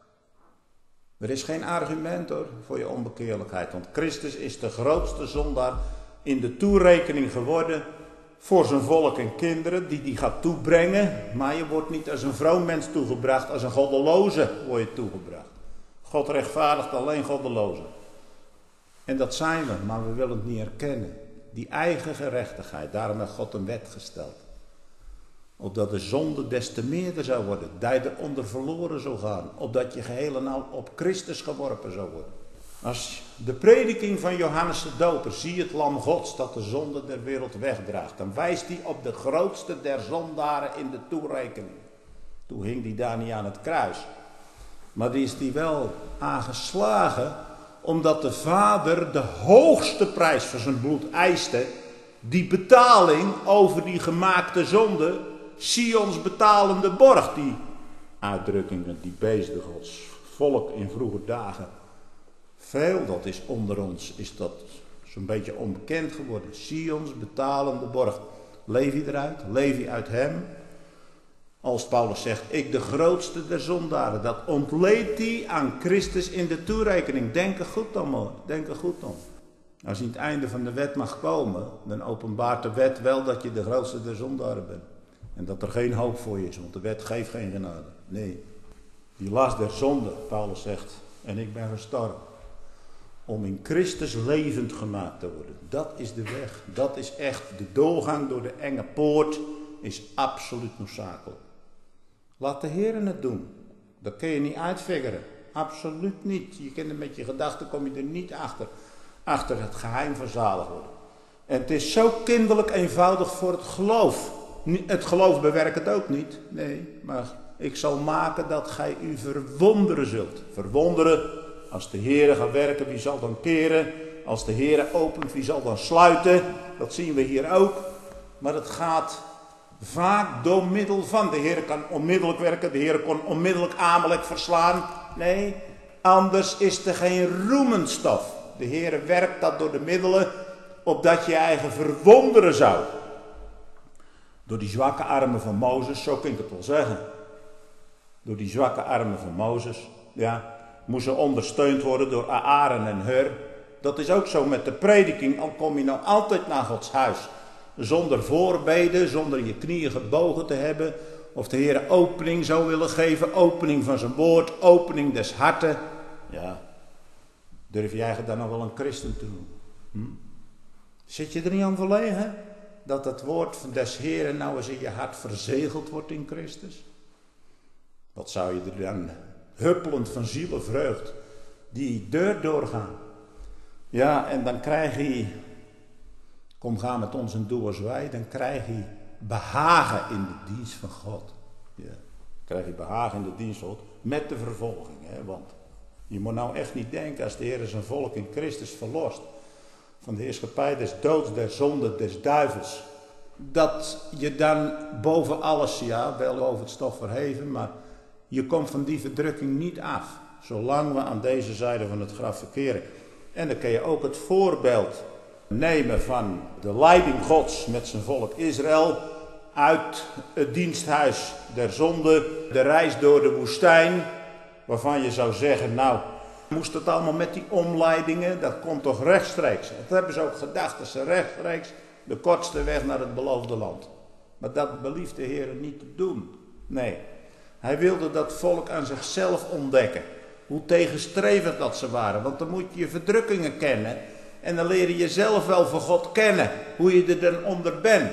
Er is geen argument hoor, voor je onbekeerlijkheid. Want Christus is de grootste zondaar in de toerekening geworden voor zijn volk en kinderen, die die gaat toebrengen. Maar je wordt niet als een vroom mens toegebracht, als een goddeloze word je toegebracht. God rechtvaardigt alleen goddelozen. En dat zijn we, maar we willen het niet erkennen. Die eigen gerechtigheid, daarom heeft God een wet gesteld. Opdat de zonde des te meerder zou worden, dat je eronder verloren zou gaan. Opdat je geheel en al op Christus geworpen zou worden. Als de prediking van Johannes de Doper, zie het lam Gods dat de zonde der wereld wegdraagt. Dan wijst hij op de grootste der zondaren in de toerekening. Toen hing hij daar niet aan het kruis. Maar die is die wel aangeslagen, omdat de Vader de hoogste prijs voor zijn bloed eiste. Die betaling over die gemaakte zonde, Sions betalende borg. Die uitdrukkingen, die beesde Gods volk in vroege dagen. Veel, dat is onder ons, is dat zo'n beetje onbekend geworden. Sions betalende borg. Leef je eruit? Leef je uit hem? Als Paulus zegt, ik de grootste der zondaren. Dat ontleedt hij aan Christus in de toerekening. Denk er goed om hoor. Denk er goed om. Als je aan het einde van de wet mag komen, dan openbaart de wet wel dat je de grootste der zondaren bent. En dat er geen hoop voor je is, want de wet geeft geen genade. Nee, Die last der zonde, Paulus zegt, en ik ben gestorven. Om in Christus levend gemaakt te worden. Dat is de weg. Dat is echt de doorgang door de enge poort. Is absoluut noodzakelijk. Laat de Heer het doen. Dat kun je niet uitfiguren. Absoluut niet. Je kunt er met je gedachten, kom je er niet achter. Achter het geheim van zalig worden. En het is zo kinderlijk eenvoudig voor het geloof. Het geloof bewerkt het ook niet. Nee, maar ik zal maken dat gij u verwonderen zult. Verwonderen. Als de Heere gaat werken, wie zal dan keren? Als de Heere opent, wie zal dan sluiten? Dat zien we hier ook. Maar het gaat vaak door middel van. De Heere kan onmiddellijk werken. De Heere kon onmiddellijk Amalek verslaan. Nee, anders is er geen roemenstof. De Heere werkt dat door de middelen, opdat je je eigen verwonderen zou. Door die zwakke armen van Mozes, zo kun ik het wel zeggen. Door die zwakke armen van Mozes, ja... moesten ondersteund worden door Aaron en Hur. Dat is ook zo met de prediking. Al kom je nou altijd naar Gods huis. Zonder voorbeden, zonder je knieën gebogen te hebben. Of de Heer opening zou willen geven. Opening van zijn woord. Opening des harten. Ja. Durf jij dan nog wel een christen te doen? Hm? Zit je er niet aan verlegen? Dat het woord van des Heeren nou eens in je hart verzegeld wordt in Christus? Wat zou je er dan... huppelend van zielenvreugd, die deur doorgaan. Ja, en dan krijg je, kom ga met ons en doe als wij, dan krijg je behagen in de dienst van God. Ja, dan krijg je behagen in de dienst van God, met de vervolging. Hè? Want je moet nou echt niet denken, als de Heer zijn volk in Christus verlost, van de heerschappij des doods, der zonde, des duivels, dat je dan boven alles, ja, wel over het stof verheven, maar je komt van die verdrukking niet af, zolang we aan deze zijde van het graf verkeren. En dan kun je ook het voorbeeld nemen van de leiding Gods met zijn volk Israël uit het diensthuis der zonde, de reis door de woestijn, waarvan je zou zeggen, nou, moest het allemaal met die omleidingen, dat komt toch rechtstreeks. Dat hebben ze ook gedacht, dat ze rechtstreeks de kortste weg naar het beloofde land. Maar dat belieft de Heer niet te doen. Nee. Hij wilde dat volk aan zichzelf ontdekken. Hoe tegenstrevend dat ze waren. Want dan moet je je verdrukkingen kennen. En dan leer je jezelf wel voor God kennen. Hoe je er dan onder bent.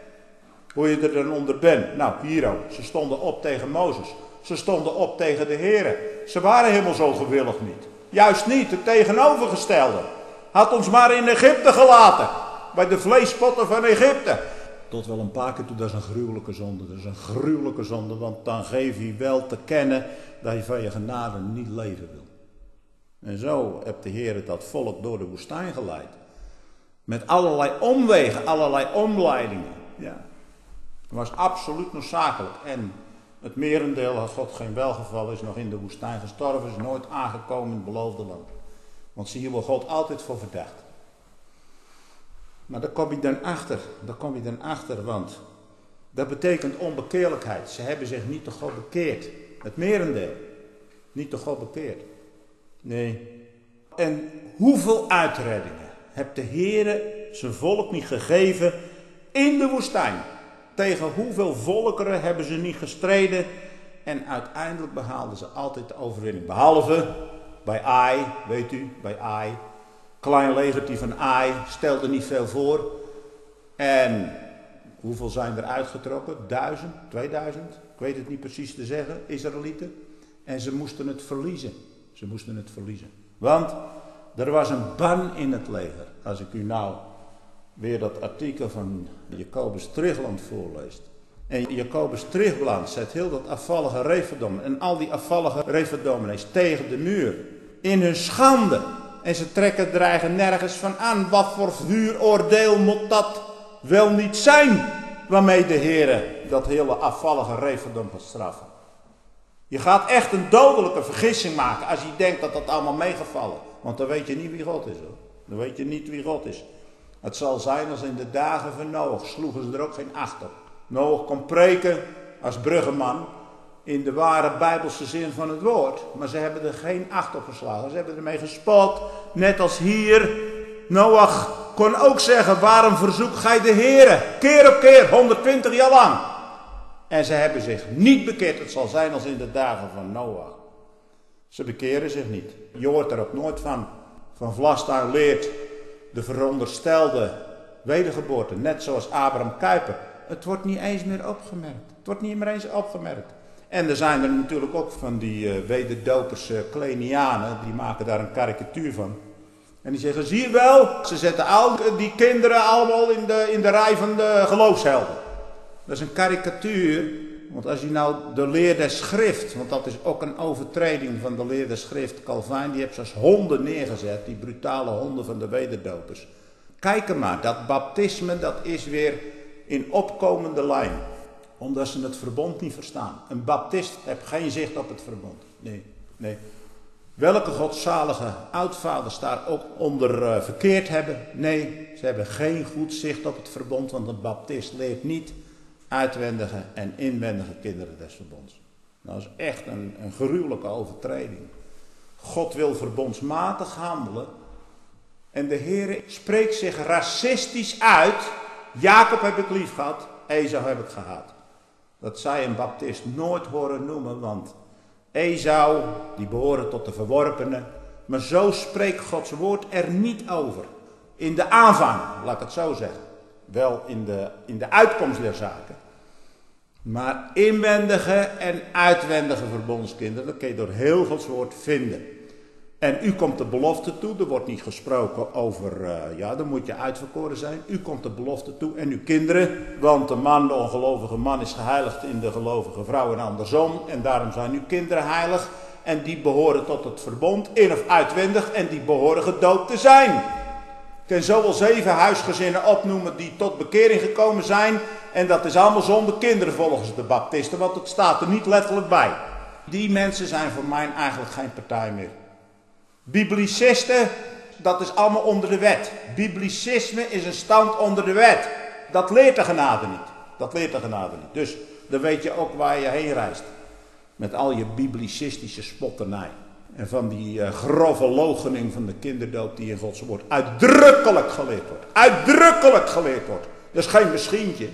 Hoe je er dan onder bent. Nou, hier ook. Ze stonden op tegen Mozes. Ze stonden op tegen de Heere. Ze waren helemaal zo gewillig niet. Juist niet, het tegenovergestelde. Had ons maar in Egypte gelaten. Bij de vleespotten van Egypte. Tot wel een paar keer toe, dat is een gruwelijke zonde. Dat is een gruwelijke zonde, want dan geef je wel te kennen dat je van je genade niet leven wil. En zo heeft de Heer dat volk door de woestijn geleid. Met allerlei omwegen, allerlei omleidingen. Ja. Het was absoluut noodzakelijk. En het merendeel had God geen welgeval, is nog in de woestijn gestorven, is nooit aangekomen in het beloofde land. Want zie je wordt God altijd voor verdacht. Maar daar kom je dan achter, daar kom je dan achter, want dat betekent onbekeerlijkheid. Ze hebben zich niet tot God bekeerd. Het merendeel. Niet tot God bekeerd. Nee. En hoeveel uitreddingen heeft de Heere zijn volk niet gegeven in de woestijn? Tegen hoeveel volkeren hebben ze niet gestreden? En uiteindelijk behaalden ze altijd de overwinning. Behalve bij Ai, weet u, bij Ai. Klein legertje van Ai, stelde niet veel voor. En hoeveel zijn er uitgetrokken? Duizend, tweeduizend? Ik weet het niet precies te zeggen, Israëlieten. En ze moesten het verliezen. Ze moesten het verliezen. Want er was een ban in het leger. Als ik u nou weer dat artikel van Jacobus Trigland voorleest. En Jacobus Trigland zet heel dat afvallige Reeferdom en al die afvallige Reeferdominees tegen de muur. In hun schande. En ze trekken er eigenlijk nergens van aan. Wat voor vuuroordeel moet dat wel niet zijn, waarmee de Heere dat hele afvallige Reeferdom gaat straffen. Je gaat echt een dodelijke vergissing maken als je denkt dat dat allemaal meegevallen. Want dan weet je niet wie God is, hoor. Dan weet je niet wie God is. Het zal zijn als in de dagen van Noach, sloegen ze er ook geen acht op. Noach kon preken als bruggeman in de ware Bijbelse zin van het woord. Maar ze hebben er geen acht op geslagen. Ze hebben ermee gespot. Net als hier. Noach kon ook zeggen, waarom verzoekt gij de Heere? Keer op keer, honderdtwintig jaar lang. En ze hebben zich niet bekeerd. Het zal zijn als in de dagen van Noach. Ze bekeren zich niet. Je hoort er ook nooit van. Van Vlastuin leert de veronderstelde wedergeboorte. Net zoals Abraham Kuyper. Het wordt niet eens meer opgemerkt. Het wordt niet meer eens opgemerkt. En er zijn er natuurlijk ook van die uh, wederdopers uh, Kleinianen. Die maken daar een karikatuur van. En die zeggen, zie je wel, ze zetten al die kinderen allemaal in de, in de rij van de geloofshelden. Dat is een karikatuur, want als je nou de leer der schrift, want dat is ook een overtreding van de leer der schrift. Calvijn, die heeft zoals honden neergezet, die brutale honden van de wederdopers. Kijk er maar, dat baptisme, dat is weer in opkomende lijn. Omdat ze het verbond niet verstaan. Een baptist heeft geen zicht op het verbond. Nee, nee. Welke godzalige oudvaders daar ook onder uh, verkeerd hebben? Nee, ze hebben geen goed zicht op het verbond, want een baptist leert niet uitwendige en inwendige kinderen des verbonds. Nou, dat is echt een, een gruwelijke overtreding. God wil verbondsmatig handelen en de Heer spreekt zich racistisch uit. Jacob heb ik lief gehad, Esau heb ik gehaat. Dat zij een baptist nooit horen noemen, want Esau, die behoren tot de verworpenen. Maar zo spreekt Gods woord er niet over. In de aanvang, laat ik het zo zeggen. Wel in de, in de uitkomst der zaken. Maar inwendige en uitwendige verbondskinderen, dat kun je door heel Gods woord vinden. En u komt de belofte toe, er wordt niet gesproken over, uh, ja, dan moet je uitverkoren zijn. U komt de belofte toe en uw kinderen, want de man, de ongelovige man, is geheiligd in de gelovige vrouw en andersom. En daarom zijn uw kinderen heilig en die behoren tot het verbond, in of uitwendig, en die behoren gedoopt te zijn. Ik kan zo wel zeven huisgezinnen opnoemen die tot bekering gekomen zijn. En dat is allemaal zonder kinderen volgens de baptisten, want het staat er niet letterlijk bij. Die mensen zijn voor mij eigenlijk geen partij meer. Biblicisten, dat is allemaal onder de wet. Biblicisme is een stand onder de wet. Dat leert de genade niet. Dat leert de genade niet. Dus dan weet je ook waar je heen reist. Met al je biblicistische spotternij. En van die uh, grove loochening van de kinderdoop die in Gods woord uitdrukkelijk geleerd wordt. Uitdrukkelijk geleerd wordt. Dat is geen misschientje.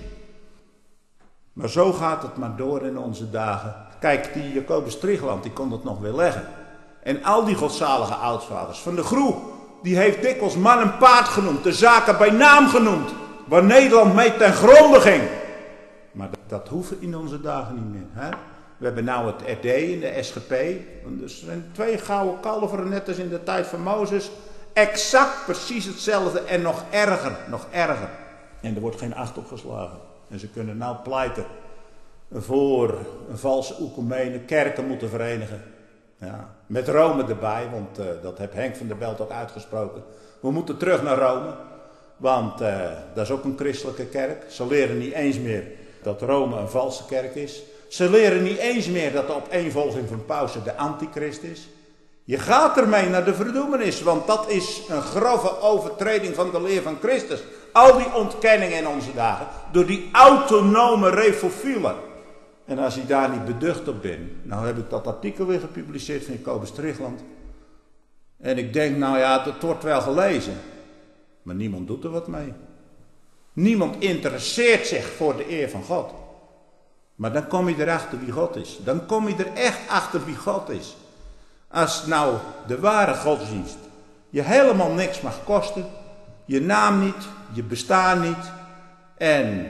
Maar zo gaat het maar door in onze dagen. Kijk, die Jacobus Trigland, die kon het nog weer leggen. En al die godzalige oudvaders van de Groe, die heeft dikwijls man en paard genoemd, de zaken bij naam genoemd, waar Nederland mee ten gronde ging. Maar dat, dat hoeft in onze dagen niet meer. Hè? We hebben nou het R D in de S G P, er zijn twee gouden kalveren net als in de tijd van Mozes, exact precies hetzelfde en nog erger, nog erger. En er wordt geen acht op geslagen. En ze kunnen nou pleiten voor een valse oekumene, kerken moeten verenigen. Ja, met Rome erbij, want uh, dat heeft Henk van der Belt ook uitgesproken. We moeten terug naar Rome, want uh, dat is ook een christelijke kerk. Ze leren niet eens meer dat Rome een valse kerk is. Ze leren niet eens meer dat de opeenvolging van pausen de antichrist is. Je gaat ermee naar de verdoemenis, want dat is een grove overtreding van de leer van Christus. Al die ontkenningen in onze dagen, door die autonome refofielen. En als je daar niet beducht op bent, nou heb ik dat artikel weer gepubliceerd van Jacobus Trigland. En ik denk, nou ja, het wordt wel gelezen. Maar niemand doet er wat mee. Niemand interesseert zich voor de eer van God. Maar dan kom je erachter wie God is. Dan kom je er echt achter wie God is. Als nou de ware godsdienst je helemaal niks mag kosten, je naam niet, je bestaan niet, en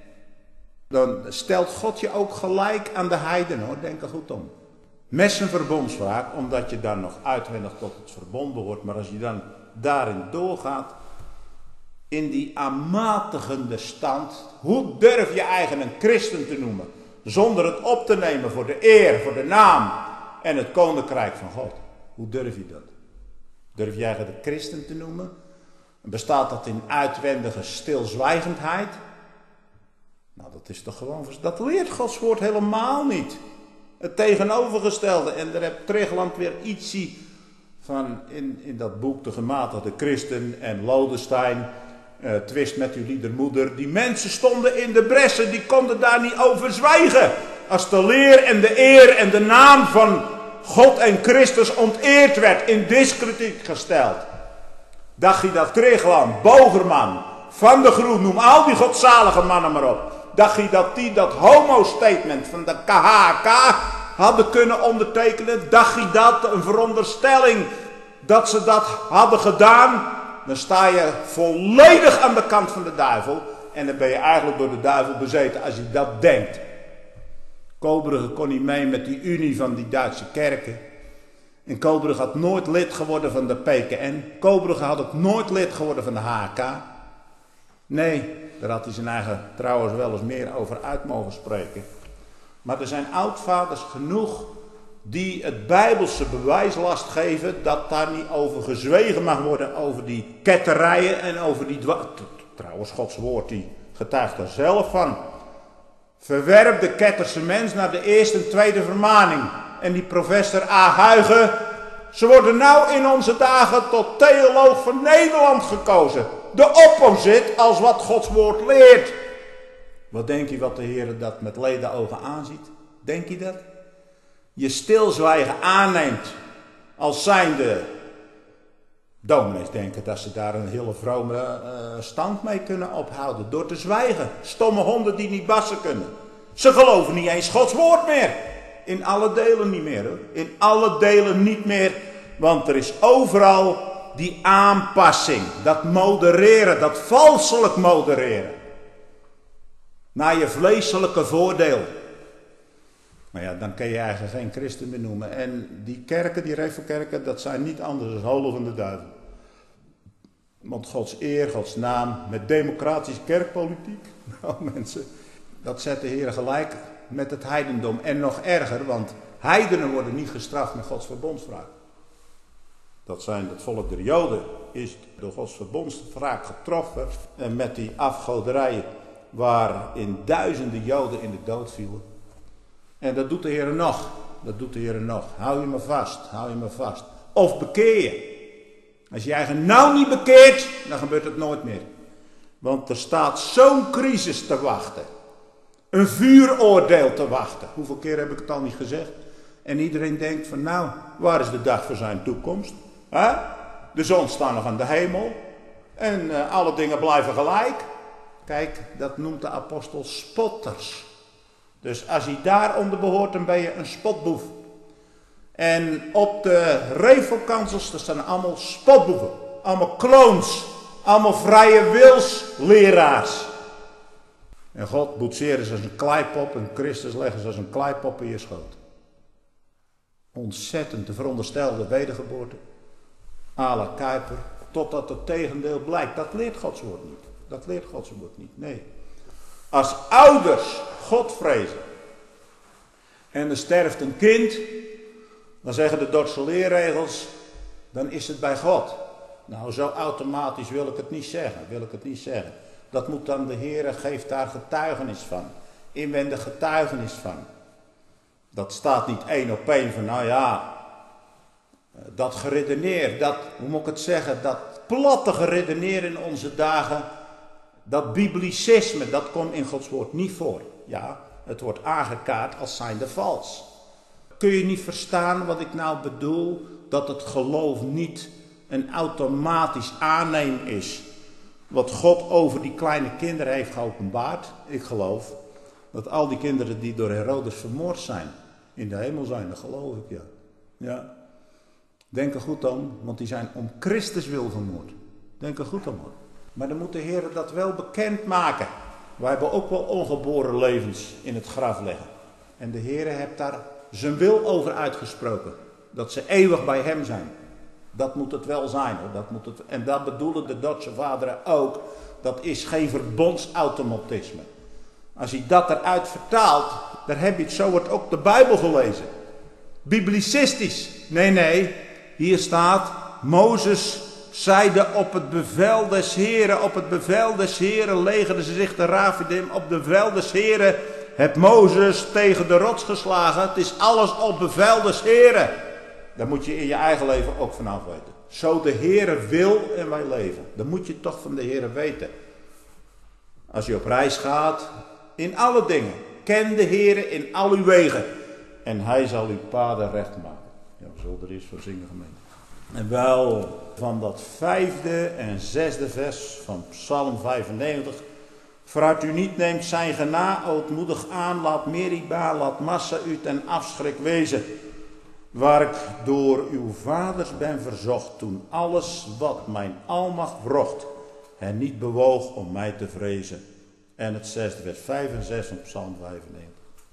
dan stelt God je ook gelijk aan de heidenen, hoor, denk er goed om. Met zijn verbondswraak, omdat je dan nog uitwendig tot het verbond behoort, maar als je dan daarin doorgaat, in die aanmatigende stand, hoe durf je eigen een christen te noemen, zonder het op te nemen voor de eer, voor de naam en het koninkrijk van God? Hoe durf je dat? Durf je eigen de christen te noemen? Bestaat dat in uitwendige stilzwijgendheid? Nou, dat is toch gewoon, dat leert Gods woord helemaal niet. Het tegenovergestelde. En daar heb Trigland weer ietsie van in, in dat boek De Gematigde Christen en Lodestein, uh, Twist met uw liedermoeder. Die mensen stonden in de bressen, die konden daar niet over zwijgen. Als de leer en de eer en de naam van God en Christus onteerd werd, in diskrediet gesteld. Dacht je dat Trigland, Bogerman, Van de Groen, noem al die godzalige mannen maar op. Dacht je dat die dat homo-statement van de K H K hadden kunnen ondertekenen? Dacht je dat, een veronderstelling, dat ze dat hadden gedaan? Dan sta je volledig aan de kant van de duivel. En dan ben je eigenlijk door de duivel bezeten als je dat denkt. Koberge kon niet mee met die unie van die Duitse kerken. En Koberge had nooit lid geworden van de P K N. Koberge had ook nooit lid geworden van de H K. Nee, daar had hij zijn eigen trouwens wel eens meer over uit mogen spreken. Maar er zijn oudvaders genoeg die het Bijbelse bewijslast geven dat daar niet over gezwegen mag worden, over die ketterijen en over die dwa... Trouwens, Gods woord die getuigt er zelf van. Verwerp de ketterse mens naar de eerste en tweede vermaning. En die professor A. Huygen, ze worden nou in onze dagen tot theoloog van Nederland gekozen. De opposit als wat Gods woord leert. Wat denk je wat de Heer dat met ledenogen aanziet? Denk je dat? Je stilzwijgen aanneemt als zijnde. Dominees denken dat ze daar een hele vrome uh, stand mee kunnen ophouden. Door te zwijgen. Stomme honden die niet bassen kunnen. Ze geloven niet eens Gods woord meer. In alle delen niet meer hoor. In alle delen niet meer. Want er is overal die aanpassing. Dat modereren. Dat valselijk modereren. Naar je vleeselijke voordeel. Maar ja, dan kun je eigenlijk geen christen meer noemen. En die kerken, die revelkerken, dat zijn niet anders dan holen van de duivel. Want Gods eer, Gods naam, met democratische kerkpolitiek. Nou mensen, dat zet de Heer gelijk met het heidendom. En nog erger, want heidenen worden niet gestraft met Gods verbondswraak. Dat zijn het volk der Joden, is door Gods verbondswraak getroffen. En met die afgoderijen waarin duizenden Joden in de dood vielen. En dat doet de Heer nog. Dat doet de Heer nog. Hou je me vast. Hou je me vast. Of bekeer je. Als je je eigen nou niet bekeert, dan gebeurt het nooit meer. Want er staat zo'n crisis te wachten. Een vuuroordeel te wachten. Hoeveel keer heb ik het al niet gezegd? En iedereen denkt van nou, waar is de dag voor zijn toekomst? He? De zon staat nog aan de hemel. En uh, alle dingen blijven gelijk. Kijk, dat noemt de apostel spotters. Dus als je daaronder behoort, dan ben je een spotboef. En op de revelkansels, dat zijn allemaal spotboeven. Allemaal kloons. Allemaal vrije wilsleraars. En God boetseren ze als een kleipop en Christus leggen ze als een kleipop in je schoot. Ontzettend de veronderstelde wedergeboorte. À la Kuiper. Totdat het tegendeel blijkt. Dat leert Gods woord niet. Dat leert Gods woord niet. Nee. Als ouders God vrezen en er sterft een kind, dan zeggen de Dordtse leerregels, dan is het bij God. Nou, zo automatisch wil ik het niet zeggen, wil ik het niet zeggen. Dat moet dan de Heer, geeft daar getuigenis van, inwendig getuigenis van. Dat staat niet één op één van, nou ja, dat geredeneer, dat, hoe moet ik het zeggen, dat platte geredeneer in onze dagen, dat biblicisme, dat komt in Gods woord niet voor. Ja, het wordt aangekaart als zijnde vals. Kun je niet verstaan wat ik nou bedoel? Dat het geloof niet een automatisch aannemen is. Wat God over die kleine kinderen heeft geopenbaard. Ik geloof dat al die kinderen die door Herodes vermoord zijn, in de hemel zijn. Dat geloof ik, ja. Ja. Denk er goed aan, want die zijn om Christus wil vermoord. Denk er goed aan, hoor. Maar dan moet de Heer dat wel bekend maken. Wij hebben ook wel ongeboren levens in het graf liggen. En de Heer heeft daar zijn wil over uitgesproken. Dat ze eeuwig bij hem zijn. Dat moet het wel zijn hoor. Dat moet het, en dat bedoelen de Dordtse vaderen ook. Dat is geen verbondsautomatisme. Als hij dat eruit vertaalt, dan heb je het, zo wordt ook de Bijbel gelezen. Biblicistisch. Nee, nee. Hier staat, Mozes zeide op het bevel des Heren, op het bevel des Heren legerden ze zich te Rafidim. Op het bevel des Heren heeft Mozes tegen de rots geslagen. Het is alles op bevel des Heren. Daar moet je in je eigen leven ook vanaf weten. Zo de Heere wil en wij leven. Dan moet je toch van de Heere weten. Als je op reis gaat, in alle dingen. Ken de Heere in al uw wegen. En hij zal uw paden recht maken. Ja, we zullen er eens voor zingen gemeente. En wel van dat vijfde en zesde vers van Psalm vijfennegentig Vooruit u niet neemt zijn gena ootmoedig aan, laat Meriba, laat Massa u ten afschrik wezen. Waar ik door uw vaders ben verzocht, toen alles wat mijn almacht wrocht, hen niet bewoog om mij te vrezen. En het zesde vers vijf en zes op Psalm vijfennegentig.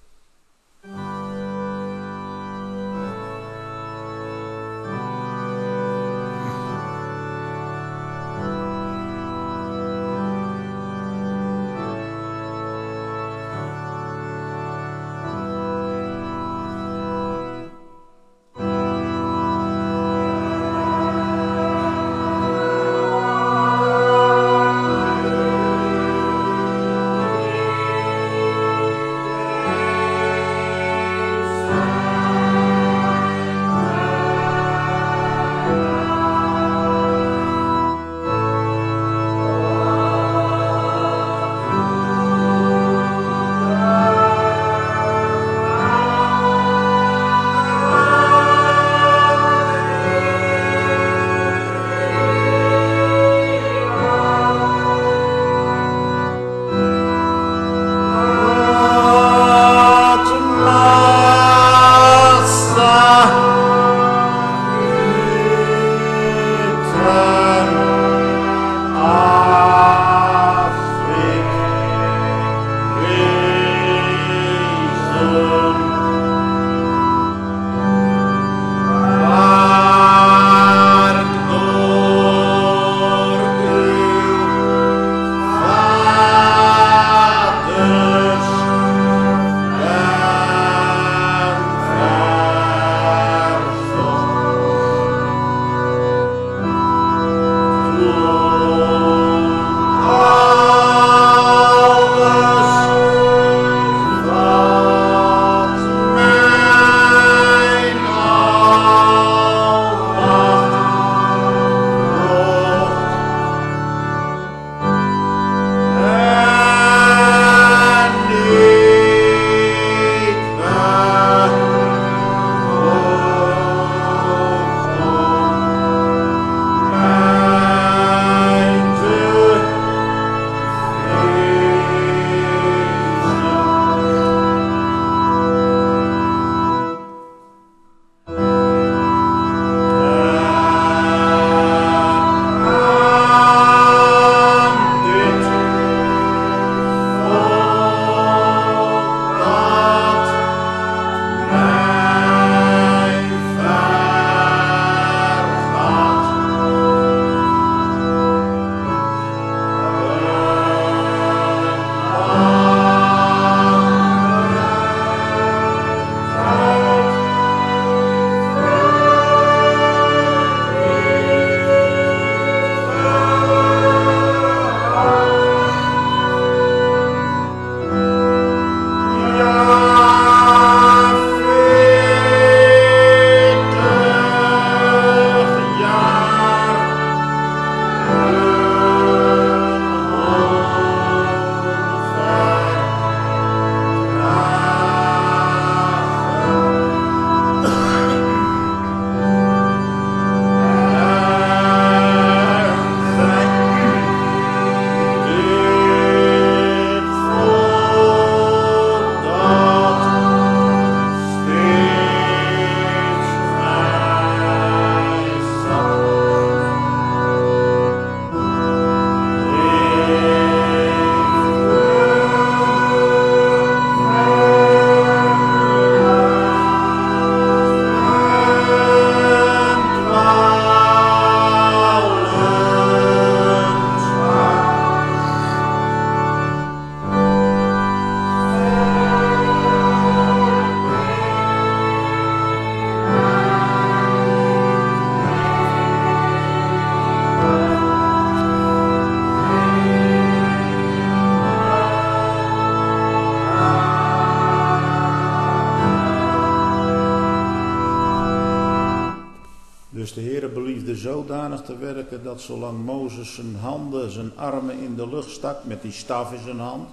Dus de Heere beliefde zodanig te werken dat zolang Mozes zijn handen, zijn armen in de lucht stak met die staf in zijn hand,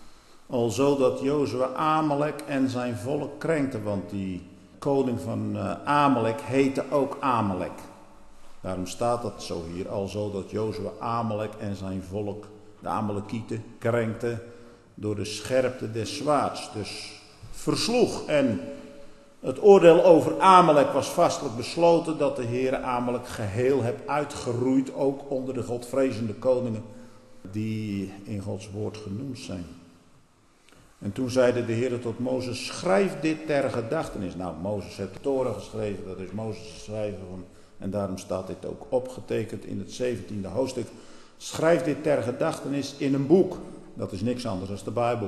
alzo dat Jozua Amalek en zijn volk krenkte, want die koning van uh, Amalek heette ook Amalek. Daarom staat dat zo hier, alzo dat Jozua Amalek en zijn volk de Amalekieten krenkte door de scherpte des zwaards. Dus versloeg. En het oordeel over Amalek was vastelijk besloten dat de Heere Amalek geheel heeft uitgeroeid. Ook onder de godvrezende koningen die in Gods woord genoemd zijn. En toen zeide de Heere tot Mozes, schrijf dit ter gedachtenis. Nou, Mozes heeft de Toren geschreven, dat is Mozes schrijven van. En daarom staat dit ook opgetekend in het zeventiende hoofdstuk. Schrijf dit ter gedachtenis in een boek. Dat is niks anders dan de Bijbel.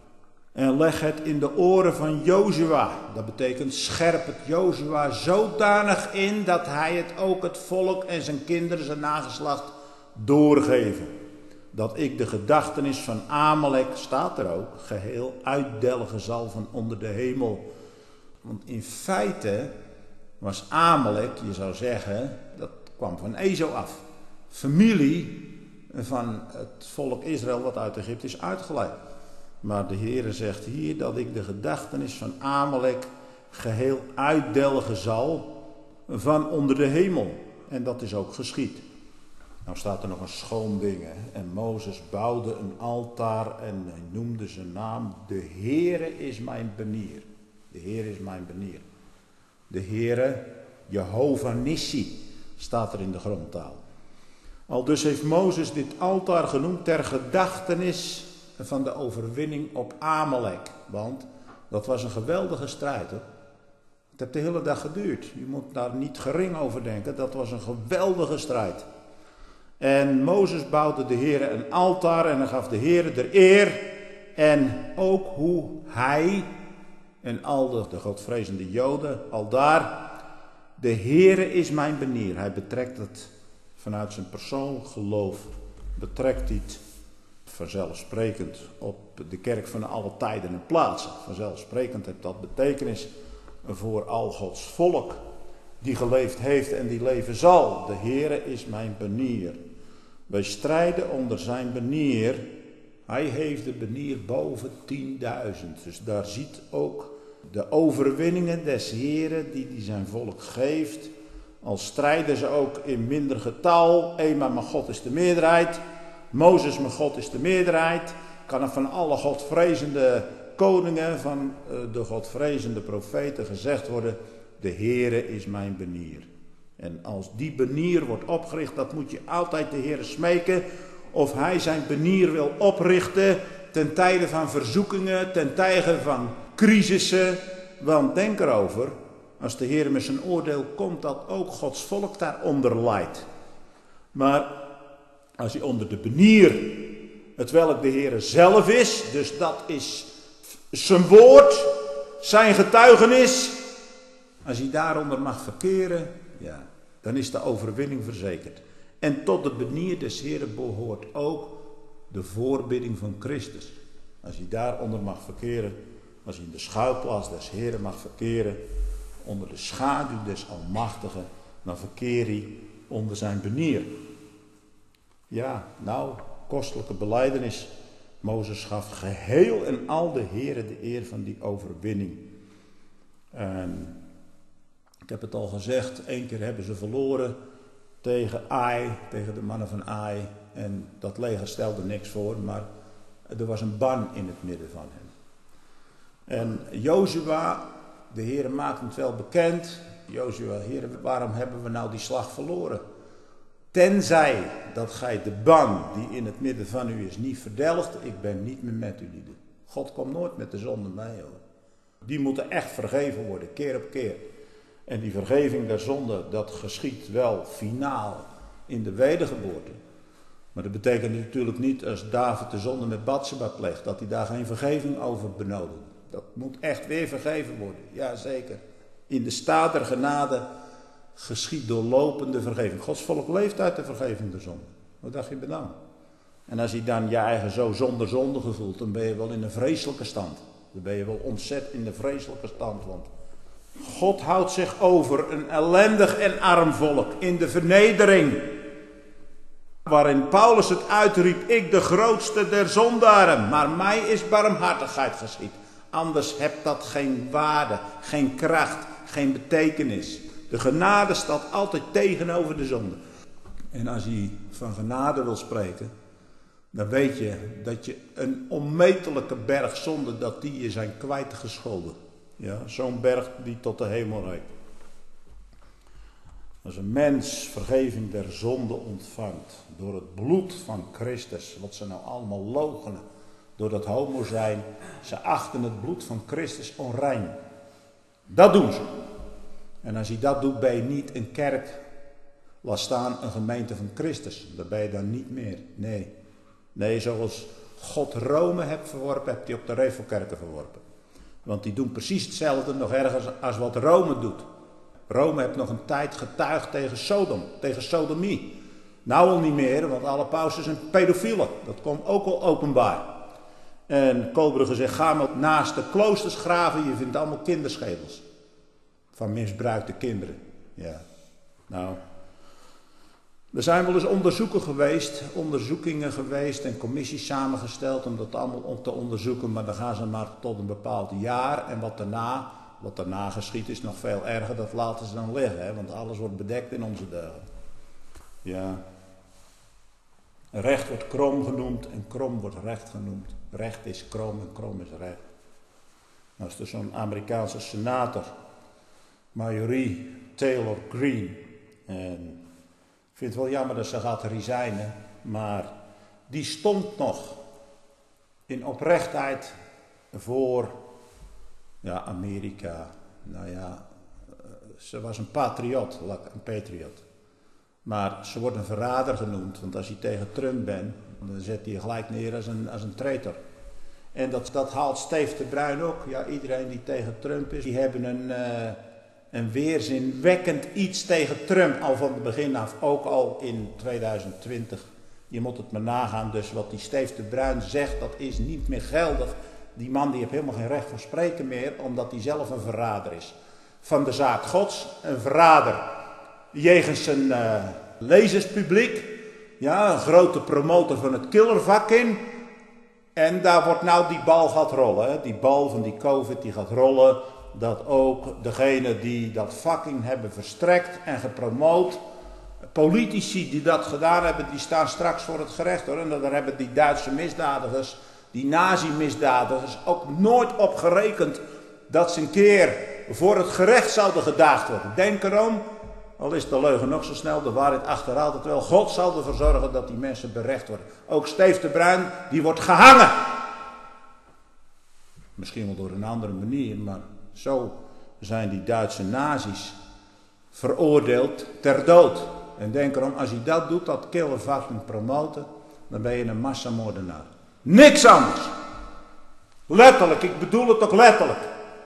En leg het in de oren van Jozua. Dat betekent scherp het Jozua zodanig in dat hij het ook het volk en zijn kinderen, zijn nageslacht, doorgeven. Dat ik de gedachtenis van Amalek, staat er ook, geheel uitdelgen zal van onder de hemel. Want in feite was Amalek, je zou zeggen, dat kwam van Ezo af. Familie van het volk Israël wat uit Egypte is uitgeleid. Maar de Heere zegt hier dat ik de gedachtenis van Amalek geheel uitdelgen zal van onder de hemel. En dat is ook geschied. Nou staat er nog een schoon ding. Hè? En Mozes bouwde een altaar en hij noemde zijn naam. De Heere is mijn benier. De Heere is mijn benier. De Heere, Jehovah Nissi, staat er in de grondtaal. Al dus heeft Mozes dit altaar genoemd ter gedachtenis van de overwinning op Amalek. Want dat was een geweldige strijd. Hoor. Het heeft de hele dag geduurd. Je moet daar niet gering over denken. Dat was een geweldige strijd. En Mozes bouwde de Heere een altaar en hij gaf de Heere de eer. En ook hoe hij en al de, de godvrezende Joden, al daar, de Heere is mijn benier. Hij betrekt het vanuit zijn persoonlijk geloof, betrekt hij het vanzelfsprekend op de kerk van alle tijden en plaatsen. Vanzelfsprekend heeft dat betekenis voor al Gods volk die geleefd heeft en die leven zal. De Heere is mijn benier. Wij strijden onder zijn benier. Hij heeft de benier boven tienduizend. Dus daar ziet ook de overwinningen des Heeren die hij zijn volk geeft. Al strijden ze ook in minder getal. Eenmaal, maar God is de meerderheid. Mozes, mijn God is de meerderheid. Kan er van alle godvrezende koningen, van de godvrezende profeten gezegd worden: de Heere is mijn benier. En als die benier wordt opgericht, dat moet je altijd de Heere smeken. Of hij zijn benier wil oprichten ten tijde van verzoekingen, ten tijde van crisissen. Want denk erover, als de Heer met zijn oordeel komt, dat ook Gods volk daaronder lijdt. Maar als hij onder de benier, het welk de Heer zelf is, dus dat is zijn woord, zijn getuigenis. Als hij daaronder mag verkeren, ja, dan is de overwinning verzekerd. En tot de benier des Heeren behoort ook de voorbidding van Christus. Als hij daaronder mag verkeren, als hij in de schuilplaats des Heeren mag verkeren, onder de schaduw des Almachtigen, dan verkeer hij onder zijn benier. Ja, nou, kostelijke belijdenis. Mozes gaf geheel en al de Heere de eer van die overwinning. En ik heb het al gezegd, één keer hebben ze verloren tegen Ai, tegen de mannen van Ai. En dat leger stelde niks voor, maar er was een ban in het midden van hen. En Jozua, de Heere maakt het wel bekend. Jozua, Heere, waarom hebben we nou die slag verloren? Tenzij dat gij de ban die in het midden van u is niet verdelgt, ik ben niet meer met u lieden. God komt nooit met de zonde mee, hoor. Die moeten echt vergeven worden, keer op keer. En die vergeving der zonde, dat geschiet wel finaal in de wedergeboorte. Maar dat betekent natuurlijk niet als David de zonde met Batseba pleegt, dat hij daar geen vergeving over benodigt. Dat moet echt weer vergeven worden, ja zeker. In de staat der genade geschiet doorlopende vergeving. Gods volk leeft uit de vergeving der zonde. Wat dacht je bij dan? En als je dan je eigen zo zonder zonde gevoelt, dan ben je wel in een vreselijke stand. Dan ben je wel ontzettend in een vreselijke stand, want God houdt zich over een ellendig en arm volk in de vernedering. Waarin Paulus het uitriep, ik de grootste der zondaren, maar mij is barmhartigheid geschied. Anders hebt dat geen waarde, geen kracht, geen betekenis. De genade staat altijd tegenover de zonde. En als hij van genade wil spreken, dan weet je dat je een onmetelijke berg zonde, dat die je zijn kwijtgescholden. Ja, zo'n berg die tot de hemel reikt. Als een mens vergeving der zonde ontvangt door het bloed van Christus, wat ze nou allemaal loochenen, door dat homo zijn, ze achten het bloed van Christus onrein. Dat doen ze. En als je dat doet, ben je niet een kerk, laat staan een gemeente van Christus. Dat ben je dan niet meer. Nee. Nee, zoals God Rome hebt verworpen, hebt hij op de Revelkerken verworpen. Want die doen precies hetzelfde, nog ergens als wat Rome doet. Rome heeft nog een tijd getuigd tegen Sodom, tegen sodomie. Nou al niet meer, want alle pausen zijn pedofielen. Dat komt ook al openbaar. En Koolbrugge zegt, ga maar naast de kloosters graven, je vindt allemaal kinderschedels. Van misbruikte kinderen. Ja, nou. Er zijn wel eens onderzoeken geweest, onderzoekingen geweest en commissies samengesteld om dat allemaal te onderzoeken. Maar dan gaan ze maar tot een bepaald jaar en wat daarna, wat daarna geschiet is nog veel erger, dat laten ze dan liggen. Hè? Want alles wordt bedekt in onze dagen. Ja. Recht wordt krom genoemd en krom wordt recht genoemd. Recht is krom en krom is recht. Nou is er zo'n Amerikaanse senator, Marjorie Taylor Greene. En ik vind het wel jammer dat ze gaat resignen, maar die stond nog in oprechtheid voor ja, Amerika. Nou ja, ze was een patriot, een patriot. Maar ze wordt een verrader genoemd, want als je tegen Trump bent, dan zet hij je gelijk neer als een, als een traitor. En dat, dat haalt Steve de Bruin ook. Ja, iedereen die tegen Trump is, die hebben een, uh, een weerzinwekkend iets tegen Trump. Al van het begin af, ook al in tweeduizend twintig. Je moet het maar nagaan, dus wat die Steve de Bruin zegt, dat is niet meer geldig. Die man die heeft helemaal geen recht van spreken meer, omdat hij zelf een verrader is. Van de zaak Gods, een verrader. Jegens zijn uh, lezerspubliek, ja, een grote promotor van het killervak in. En daar wordt nou die bal gaat rollen, hè? Die bal van die COVID die gaat rollen, dat ook degenen die dat fucking hebben verstrekt en gepromoot, politici die dat gedaan hebben, die staan straks voor het gerecht hoor. En daar hebben die Duitse misdadigers, die nazi-misdadigers ook nooit op gerekend dat ze een keer voor het gerecht zouden gedaagd worden. Denk erom. Al is de leugen nog zo snel, de waarheid achterhaalt het wel. God zal ervoor zorgen dat die mensen berecht worden. Ook Steve de Bruin, die wordt gehangen. Misschien wel door een andere manier, maar zo zijn die Duitse nazi's veroordeeld ter dood. En denk erom, als je dat doet, dat killervak en promoten, dan ben je een massamoordenaar. Niks anders. Letterlijk, ik bedoel het ook letterlijk.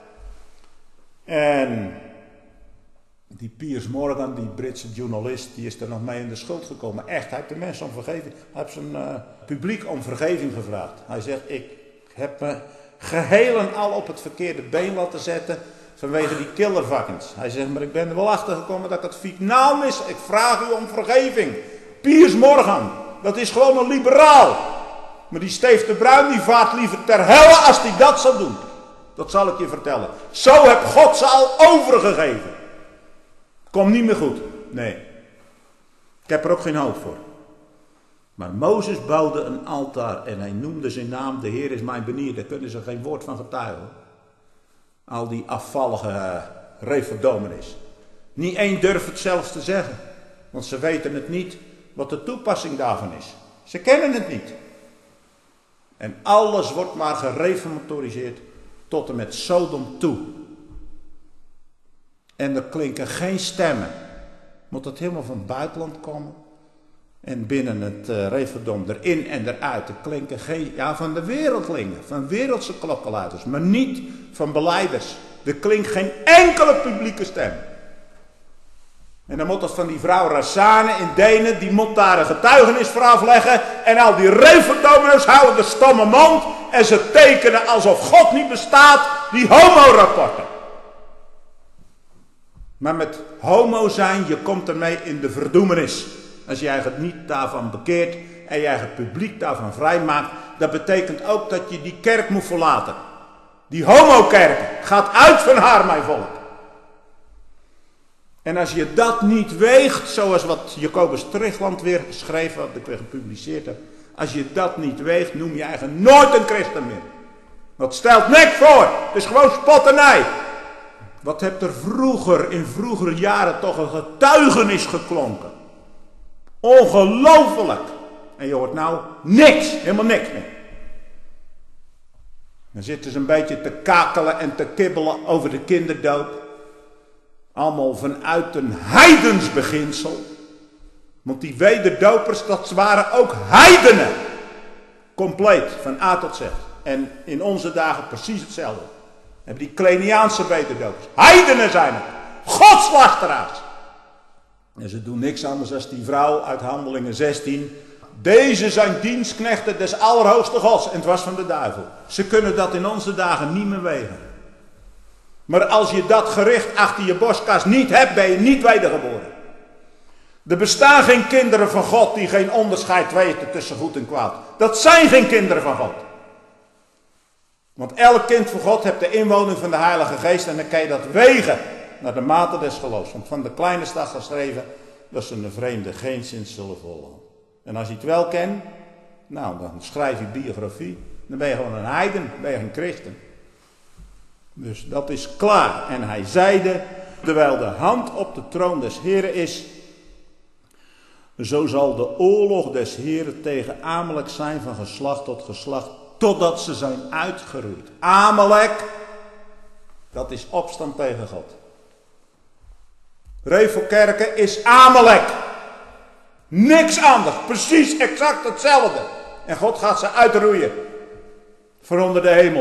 En die Piers Morgan, die Britse journalist, die is er nog mee in de schuld gekomen. Echt, hij heeft de mensen om vergeving, hij heeft zijn uh, publiek om vergeving gevraagd. Hij zegt, ik heb me geheel en al op het verkeerde been laten zetten vanwege die killervakkens. Hij zegt, maar ik ben er wel achter gekomen dat ik het finaal mis. Ik vraag u om vergeving. Piers Morgan, dat is gewoon een liberaal. Maar die Steve de Bruin, die vaart liever ter helle als hij dat zou doen. Dat zal ik je vertellen. Zo heb God ze al overgegeven. Komt niet meer goed. Nee. Ik heb er ook geen hoop voor. Maar Mozes bouwde een altaar en hij noemde zijn naam, de Heer is mijn benier. Daar kunnen ze geen woord van getuigen. Al die afvallige uh, reformdominees. Niet één durft het zelfs te zeggen. Want ze weten het niet wat de toepassing daarvan is. Ze kennen het niet. En alles wordt maar gereformatoriseerd tot en met Sodom toe. En er klinken geen stemmen. Moet het helemaal van het buitenland komen? En binnen het uh, Reformdom erin en eruit. Er klinken geen, ja van de wereldlingen, van wereldse klokkenluiders, maar niet van belijders. Er klinkt geen enkele publieke stem. En dan moet dat van die vrouw Rassane in Denen, die moet daar een getuigenis voor afleggen. En al die Reformdominees houden de stomme mond en ze tekenen alsof God niet bestaat, die homo-rapporten. Maar met homo zijn, je komt ermee in de verdoemenis. Als jij het niet daarvan bekeert en jij het publiek daarvan vrijmaakt, dat betekent ook dat je die kerk moet verlaten. Die homokerk gaat uit van haar, mijn volk. En als je dat niet weegt, zoals wat Jacobus Trichland weer schreef, wat ik weer gepubliceerd heb, Als je dat niet weegt, noem je eigenlijk nooit een christen meer. Dat stelt niks voor. Het is gewoon spotternij. Wat hebt er vroeger, in vroegere jaren, toch een getuigenis geklonken. Ongelooflijk. En je hoort nou niks, helemaal niks meer. Dan zitten ze een beetje te kakelen en te kibbelen over de kinderdoop. Allemaal vanuit een heidens beginsel. Want die wederdopers, dat waren ook heidenen. Compleet, van A tot Z. En in onze dagen precies hetzelfde. Hebben die Kleniaanse wederdopers. Heidenen zijn het. Godslasteraars. En ze doen niks anders dan die vrouw uit Handelingen zestien. Deze zijn dienstknechten des Allerhoogste Gods. En het was van de duivel. Ze kunnen dat in onze dagen niet meer wegen. Maar als je dat gericht achter je borstkas niet hebt, ben je niet wedergeboren. Er bestaan geen kinderen van God die geen onderscheid weten tussen goed en kwaad. Dat zijn geen kinderen van God. Want elk kind van God heeft de inwoning van de Heilige Geest en dan kan je dat wegen naar de mate des geloofs. Want van de kleine staat geschreven dat ze een vreemde geen zin zullen volgen. En als je het wel kent, nou dan schrijf je biografie. Dan ben je gewoon een heiden, ben je een christen. Dus dat is klaar. En hij zeide, terwijl de hand op de troon des Heren is, zo zal de oorlog des Heren tegen Amalek zijn van geslacht tot geslacht, totdat ze zijn uitgeroeid. Amalek, dat is opstand tegen God. Revelkerken is Amalek. Niks anders, precies exact hetzelfde. En God gaat ze uitroeien. Van onder de hemel.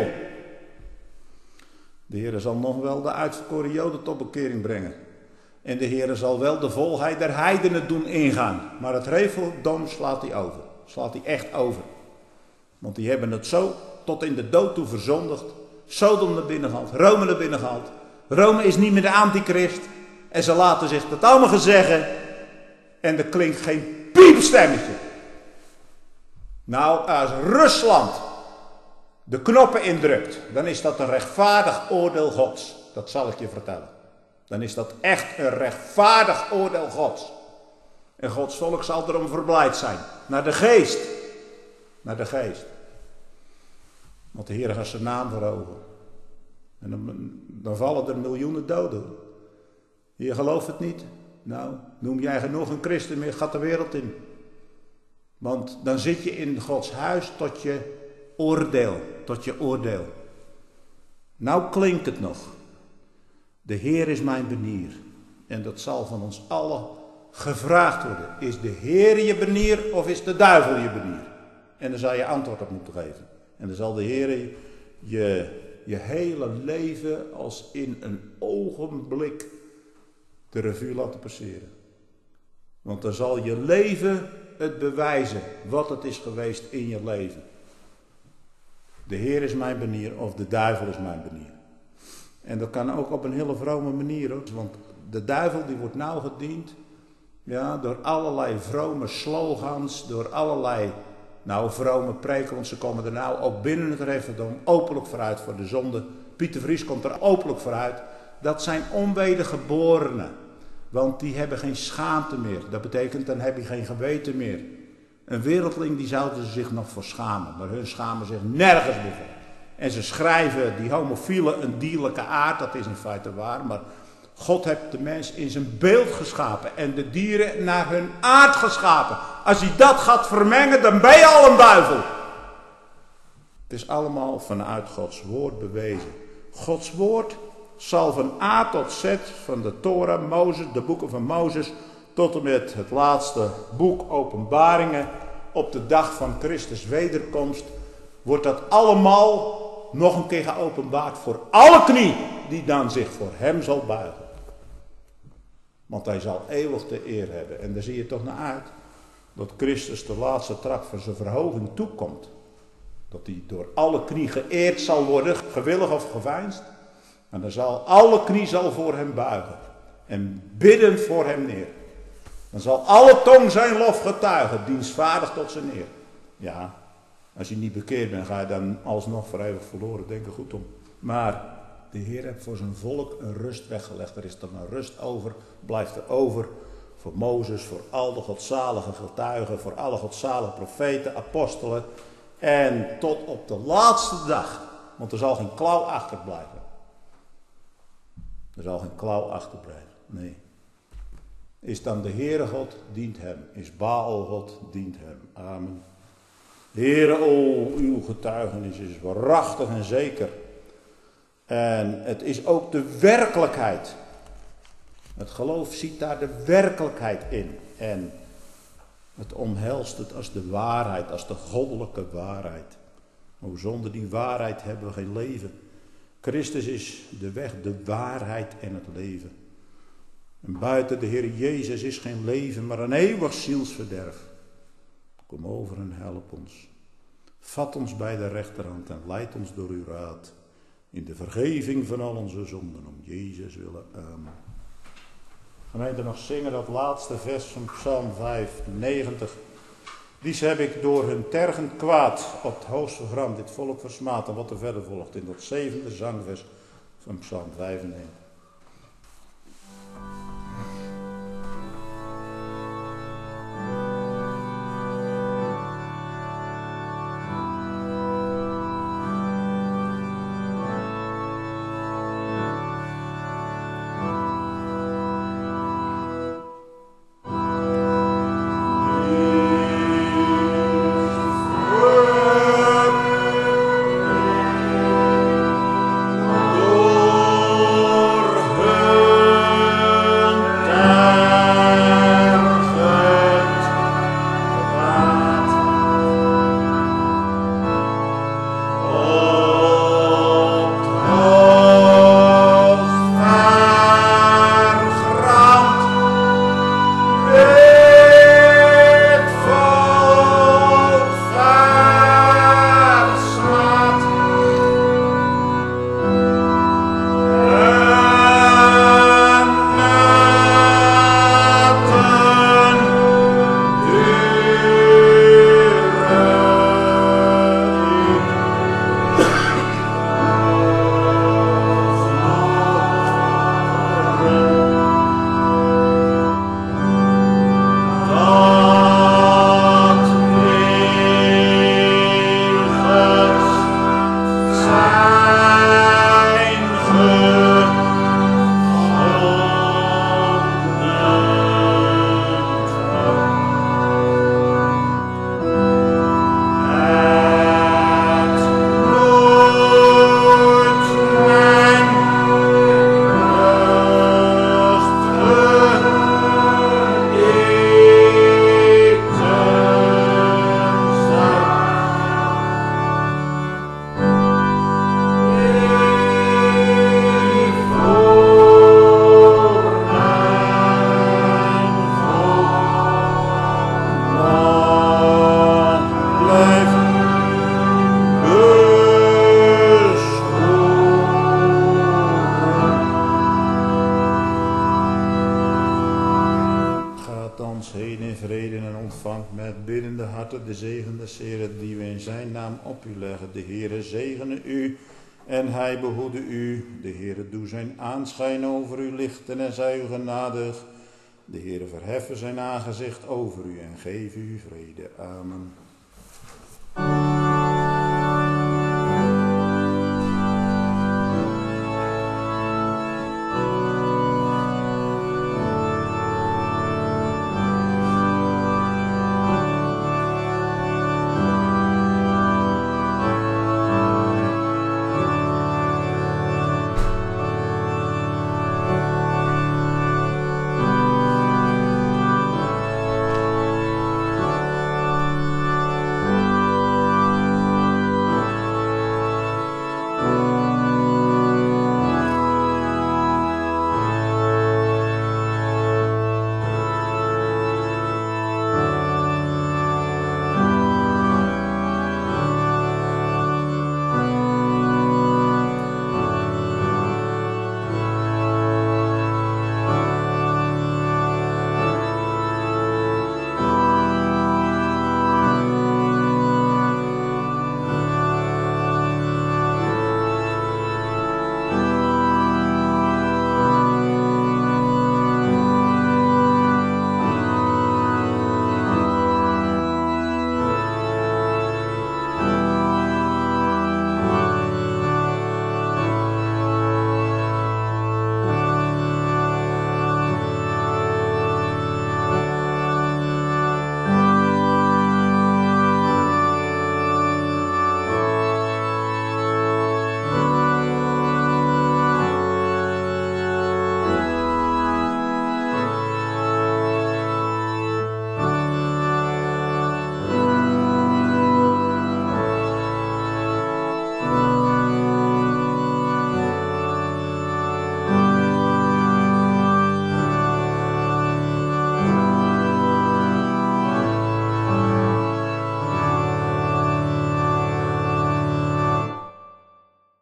De Heer zal nog wel de uitverkoren Joden tot bekering brengen. En de Heer zal wel de volheid der heidenen doen ingaan. Maar het reveldom slaat hij over. Slaat hij echt over. Want die hebben het zo tot in de dood toe verzondigd. Sodom naar binnen gehaald. Rome naar binnen gehaald. Rome is niet meer de antichrist. En ze laten zich dat allemaal gezeggen. En er klinkt geen piepstemmetje. Nou, als Rusland de knoppen indrukt, dan is dat een rechtvaardig oordeel Gods. Dat zal ik je vertellen. Dan is dat echt een rechtvaardig oordeel Gods. En Gods volk zal erom verblijd zijn. Naar de geest. Naar de geest. Want de Heer gaat zijn naam veroveren. En dan, dan vallen er miljoenen doden. Je gelooft het niet? Nou, noem jij genoeg een christen meer, gaat de wereld in. Want dan zit je in Gods huis tot je oordeel. Tot je oordeel. Nou klinkt het nog. De Heer is mijn benier. En dat zal van ons allen gevraagd worden. Is de Heer je benier of is de duivel je benier? En daar zal je antwoord op moeten geven. En dan zal de Heer je, je hele leven als in een ogenblik de revue laten passeren. Want dan zal je leven het bewijzen wat het is geweest in je leven. De Heer is mijn benier of de duivel is mijn benier. En dat kan ook op een hele vrome manier hoor. Want de duivel die wordt nou gediend ja, door allerlei vrome slogans, door allerlei nou vrome preken, want ze komen er nou ook binnen het referendum openlijk vooruit voor de zonde. Pieter Vries komt er openlijk vooruit. Dat zijn onwedergeborenen. Want die hebben geen schaamte meer. Dat betekent dan heb je geen geweten meer. Een wereldling die zouden ze zich nog voor schamen. Maar hun schamen zich nergens meer voor. En ze schrijven die homofielen een dierlijke aard. Dat is in feite waar. Maar God heeft de mens in zijn beeld geschapen. En de dieren naar hun aard geschapen. Als hij dat gaat vermengen, dan ben je al een duivel. Het is allemaal vanuit Gods woord bewezen. Gods woord zal van A tot Z, van de Torah, Mozes, de boeken van Mozes, tot en met het laatste boek Openbaringen, op de dag van Christus wederkomst, wordt dat allemaal nog een keer geopenbaard voor alle knie die dan zich voor hem zal buigen. Want hij zal eeuwig de eer hebben. En daar zie je toch naar uit dat Christus de laatste trap van zijn verhoging toekomt. Dat hij door alle knie geëerd zal worden, gewillig of geveinsd. En dan zal alle knie zal voor hem buigen. En bidden voor hem neer. Dan zal alle tong zijn lof getuigen, dienstvaardig tot zijn eer. Ja, als je niet bekeerd bent, ga je dan alsnog voor eeuwig verloren, denk er goed om. Maar de Heer heeft voor zijn volk een rust weggelegd. Er is dan een rust over, blijft er over voor Mozes, voor al de godzalige getuigen, voor alle godzalige profeten, apostelen. En tot op de laatste dag. Want er zal geen klauw achterblijven. Er zal geen klauw achterblijven. Nee. Is dan de Heere God, dient hem. Is Baal God, dient hem. Amen. Heere, o, uw getuigenis is waarachtig en zeker. En het is ook de werkelijkheid. Het geloof ziet daar de werkelijkheid in. En het omhelst het als de waarheid, als de goddelijke waarheid. O, zonder die waarheid hebben we geen leven. Christus is de weg, de waarheid en het leven. En buiten de Heer Jezus is geen leven, maar een eeuwig zielsverderf. Kom over en help ons. Vat ons bij de rechterhand en leid ons door uw raad. In de vergeving van al onze zonden, om Jezus willen. Amen. Gemeente, nog zingen dat laatste vers van Psalm vijfennegentig. Dies heb ik door hun tergend kwaad op het hoogste gram dit volk versmaad. En wat er verder volgt in dat zevende zangvers van Psalm vijfennegentig. De zegen des Heeren die we in zijn naam op u leggen. De Heere zegene u en hij behoede u. De Heere doe zijn aanschijn over u lichten en zij u genadig. De Heere verheffen zijn aangezicht over u en geef u vrede. Amen.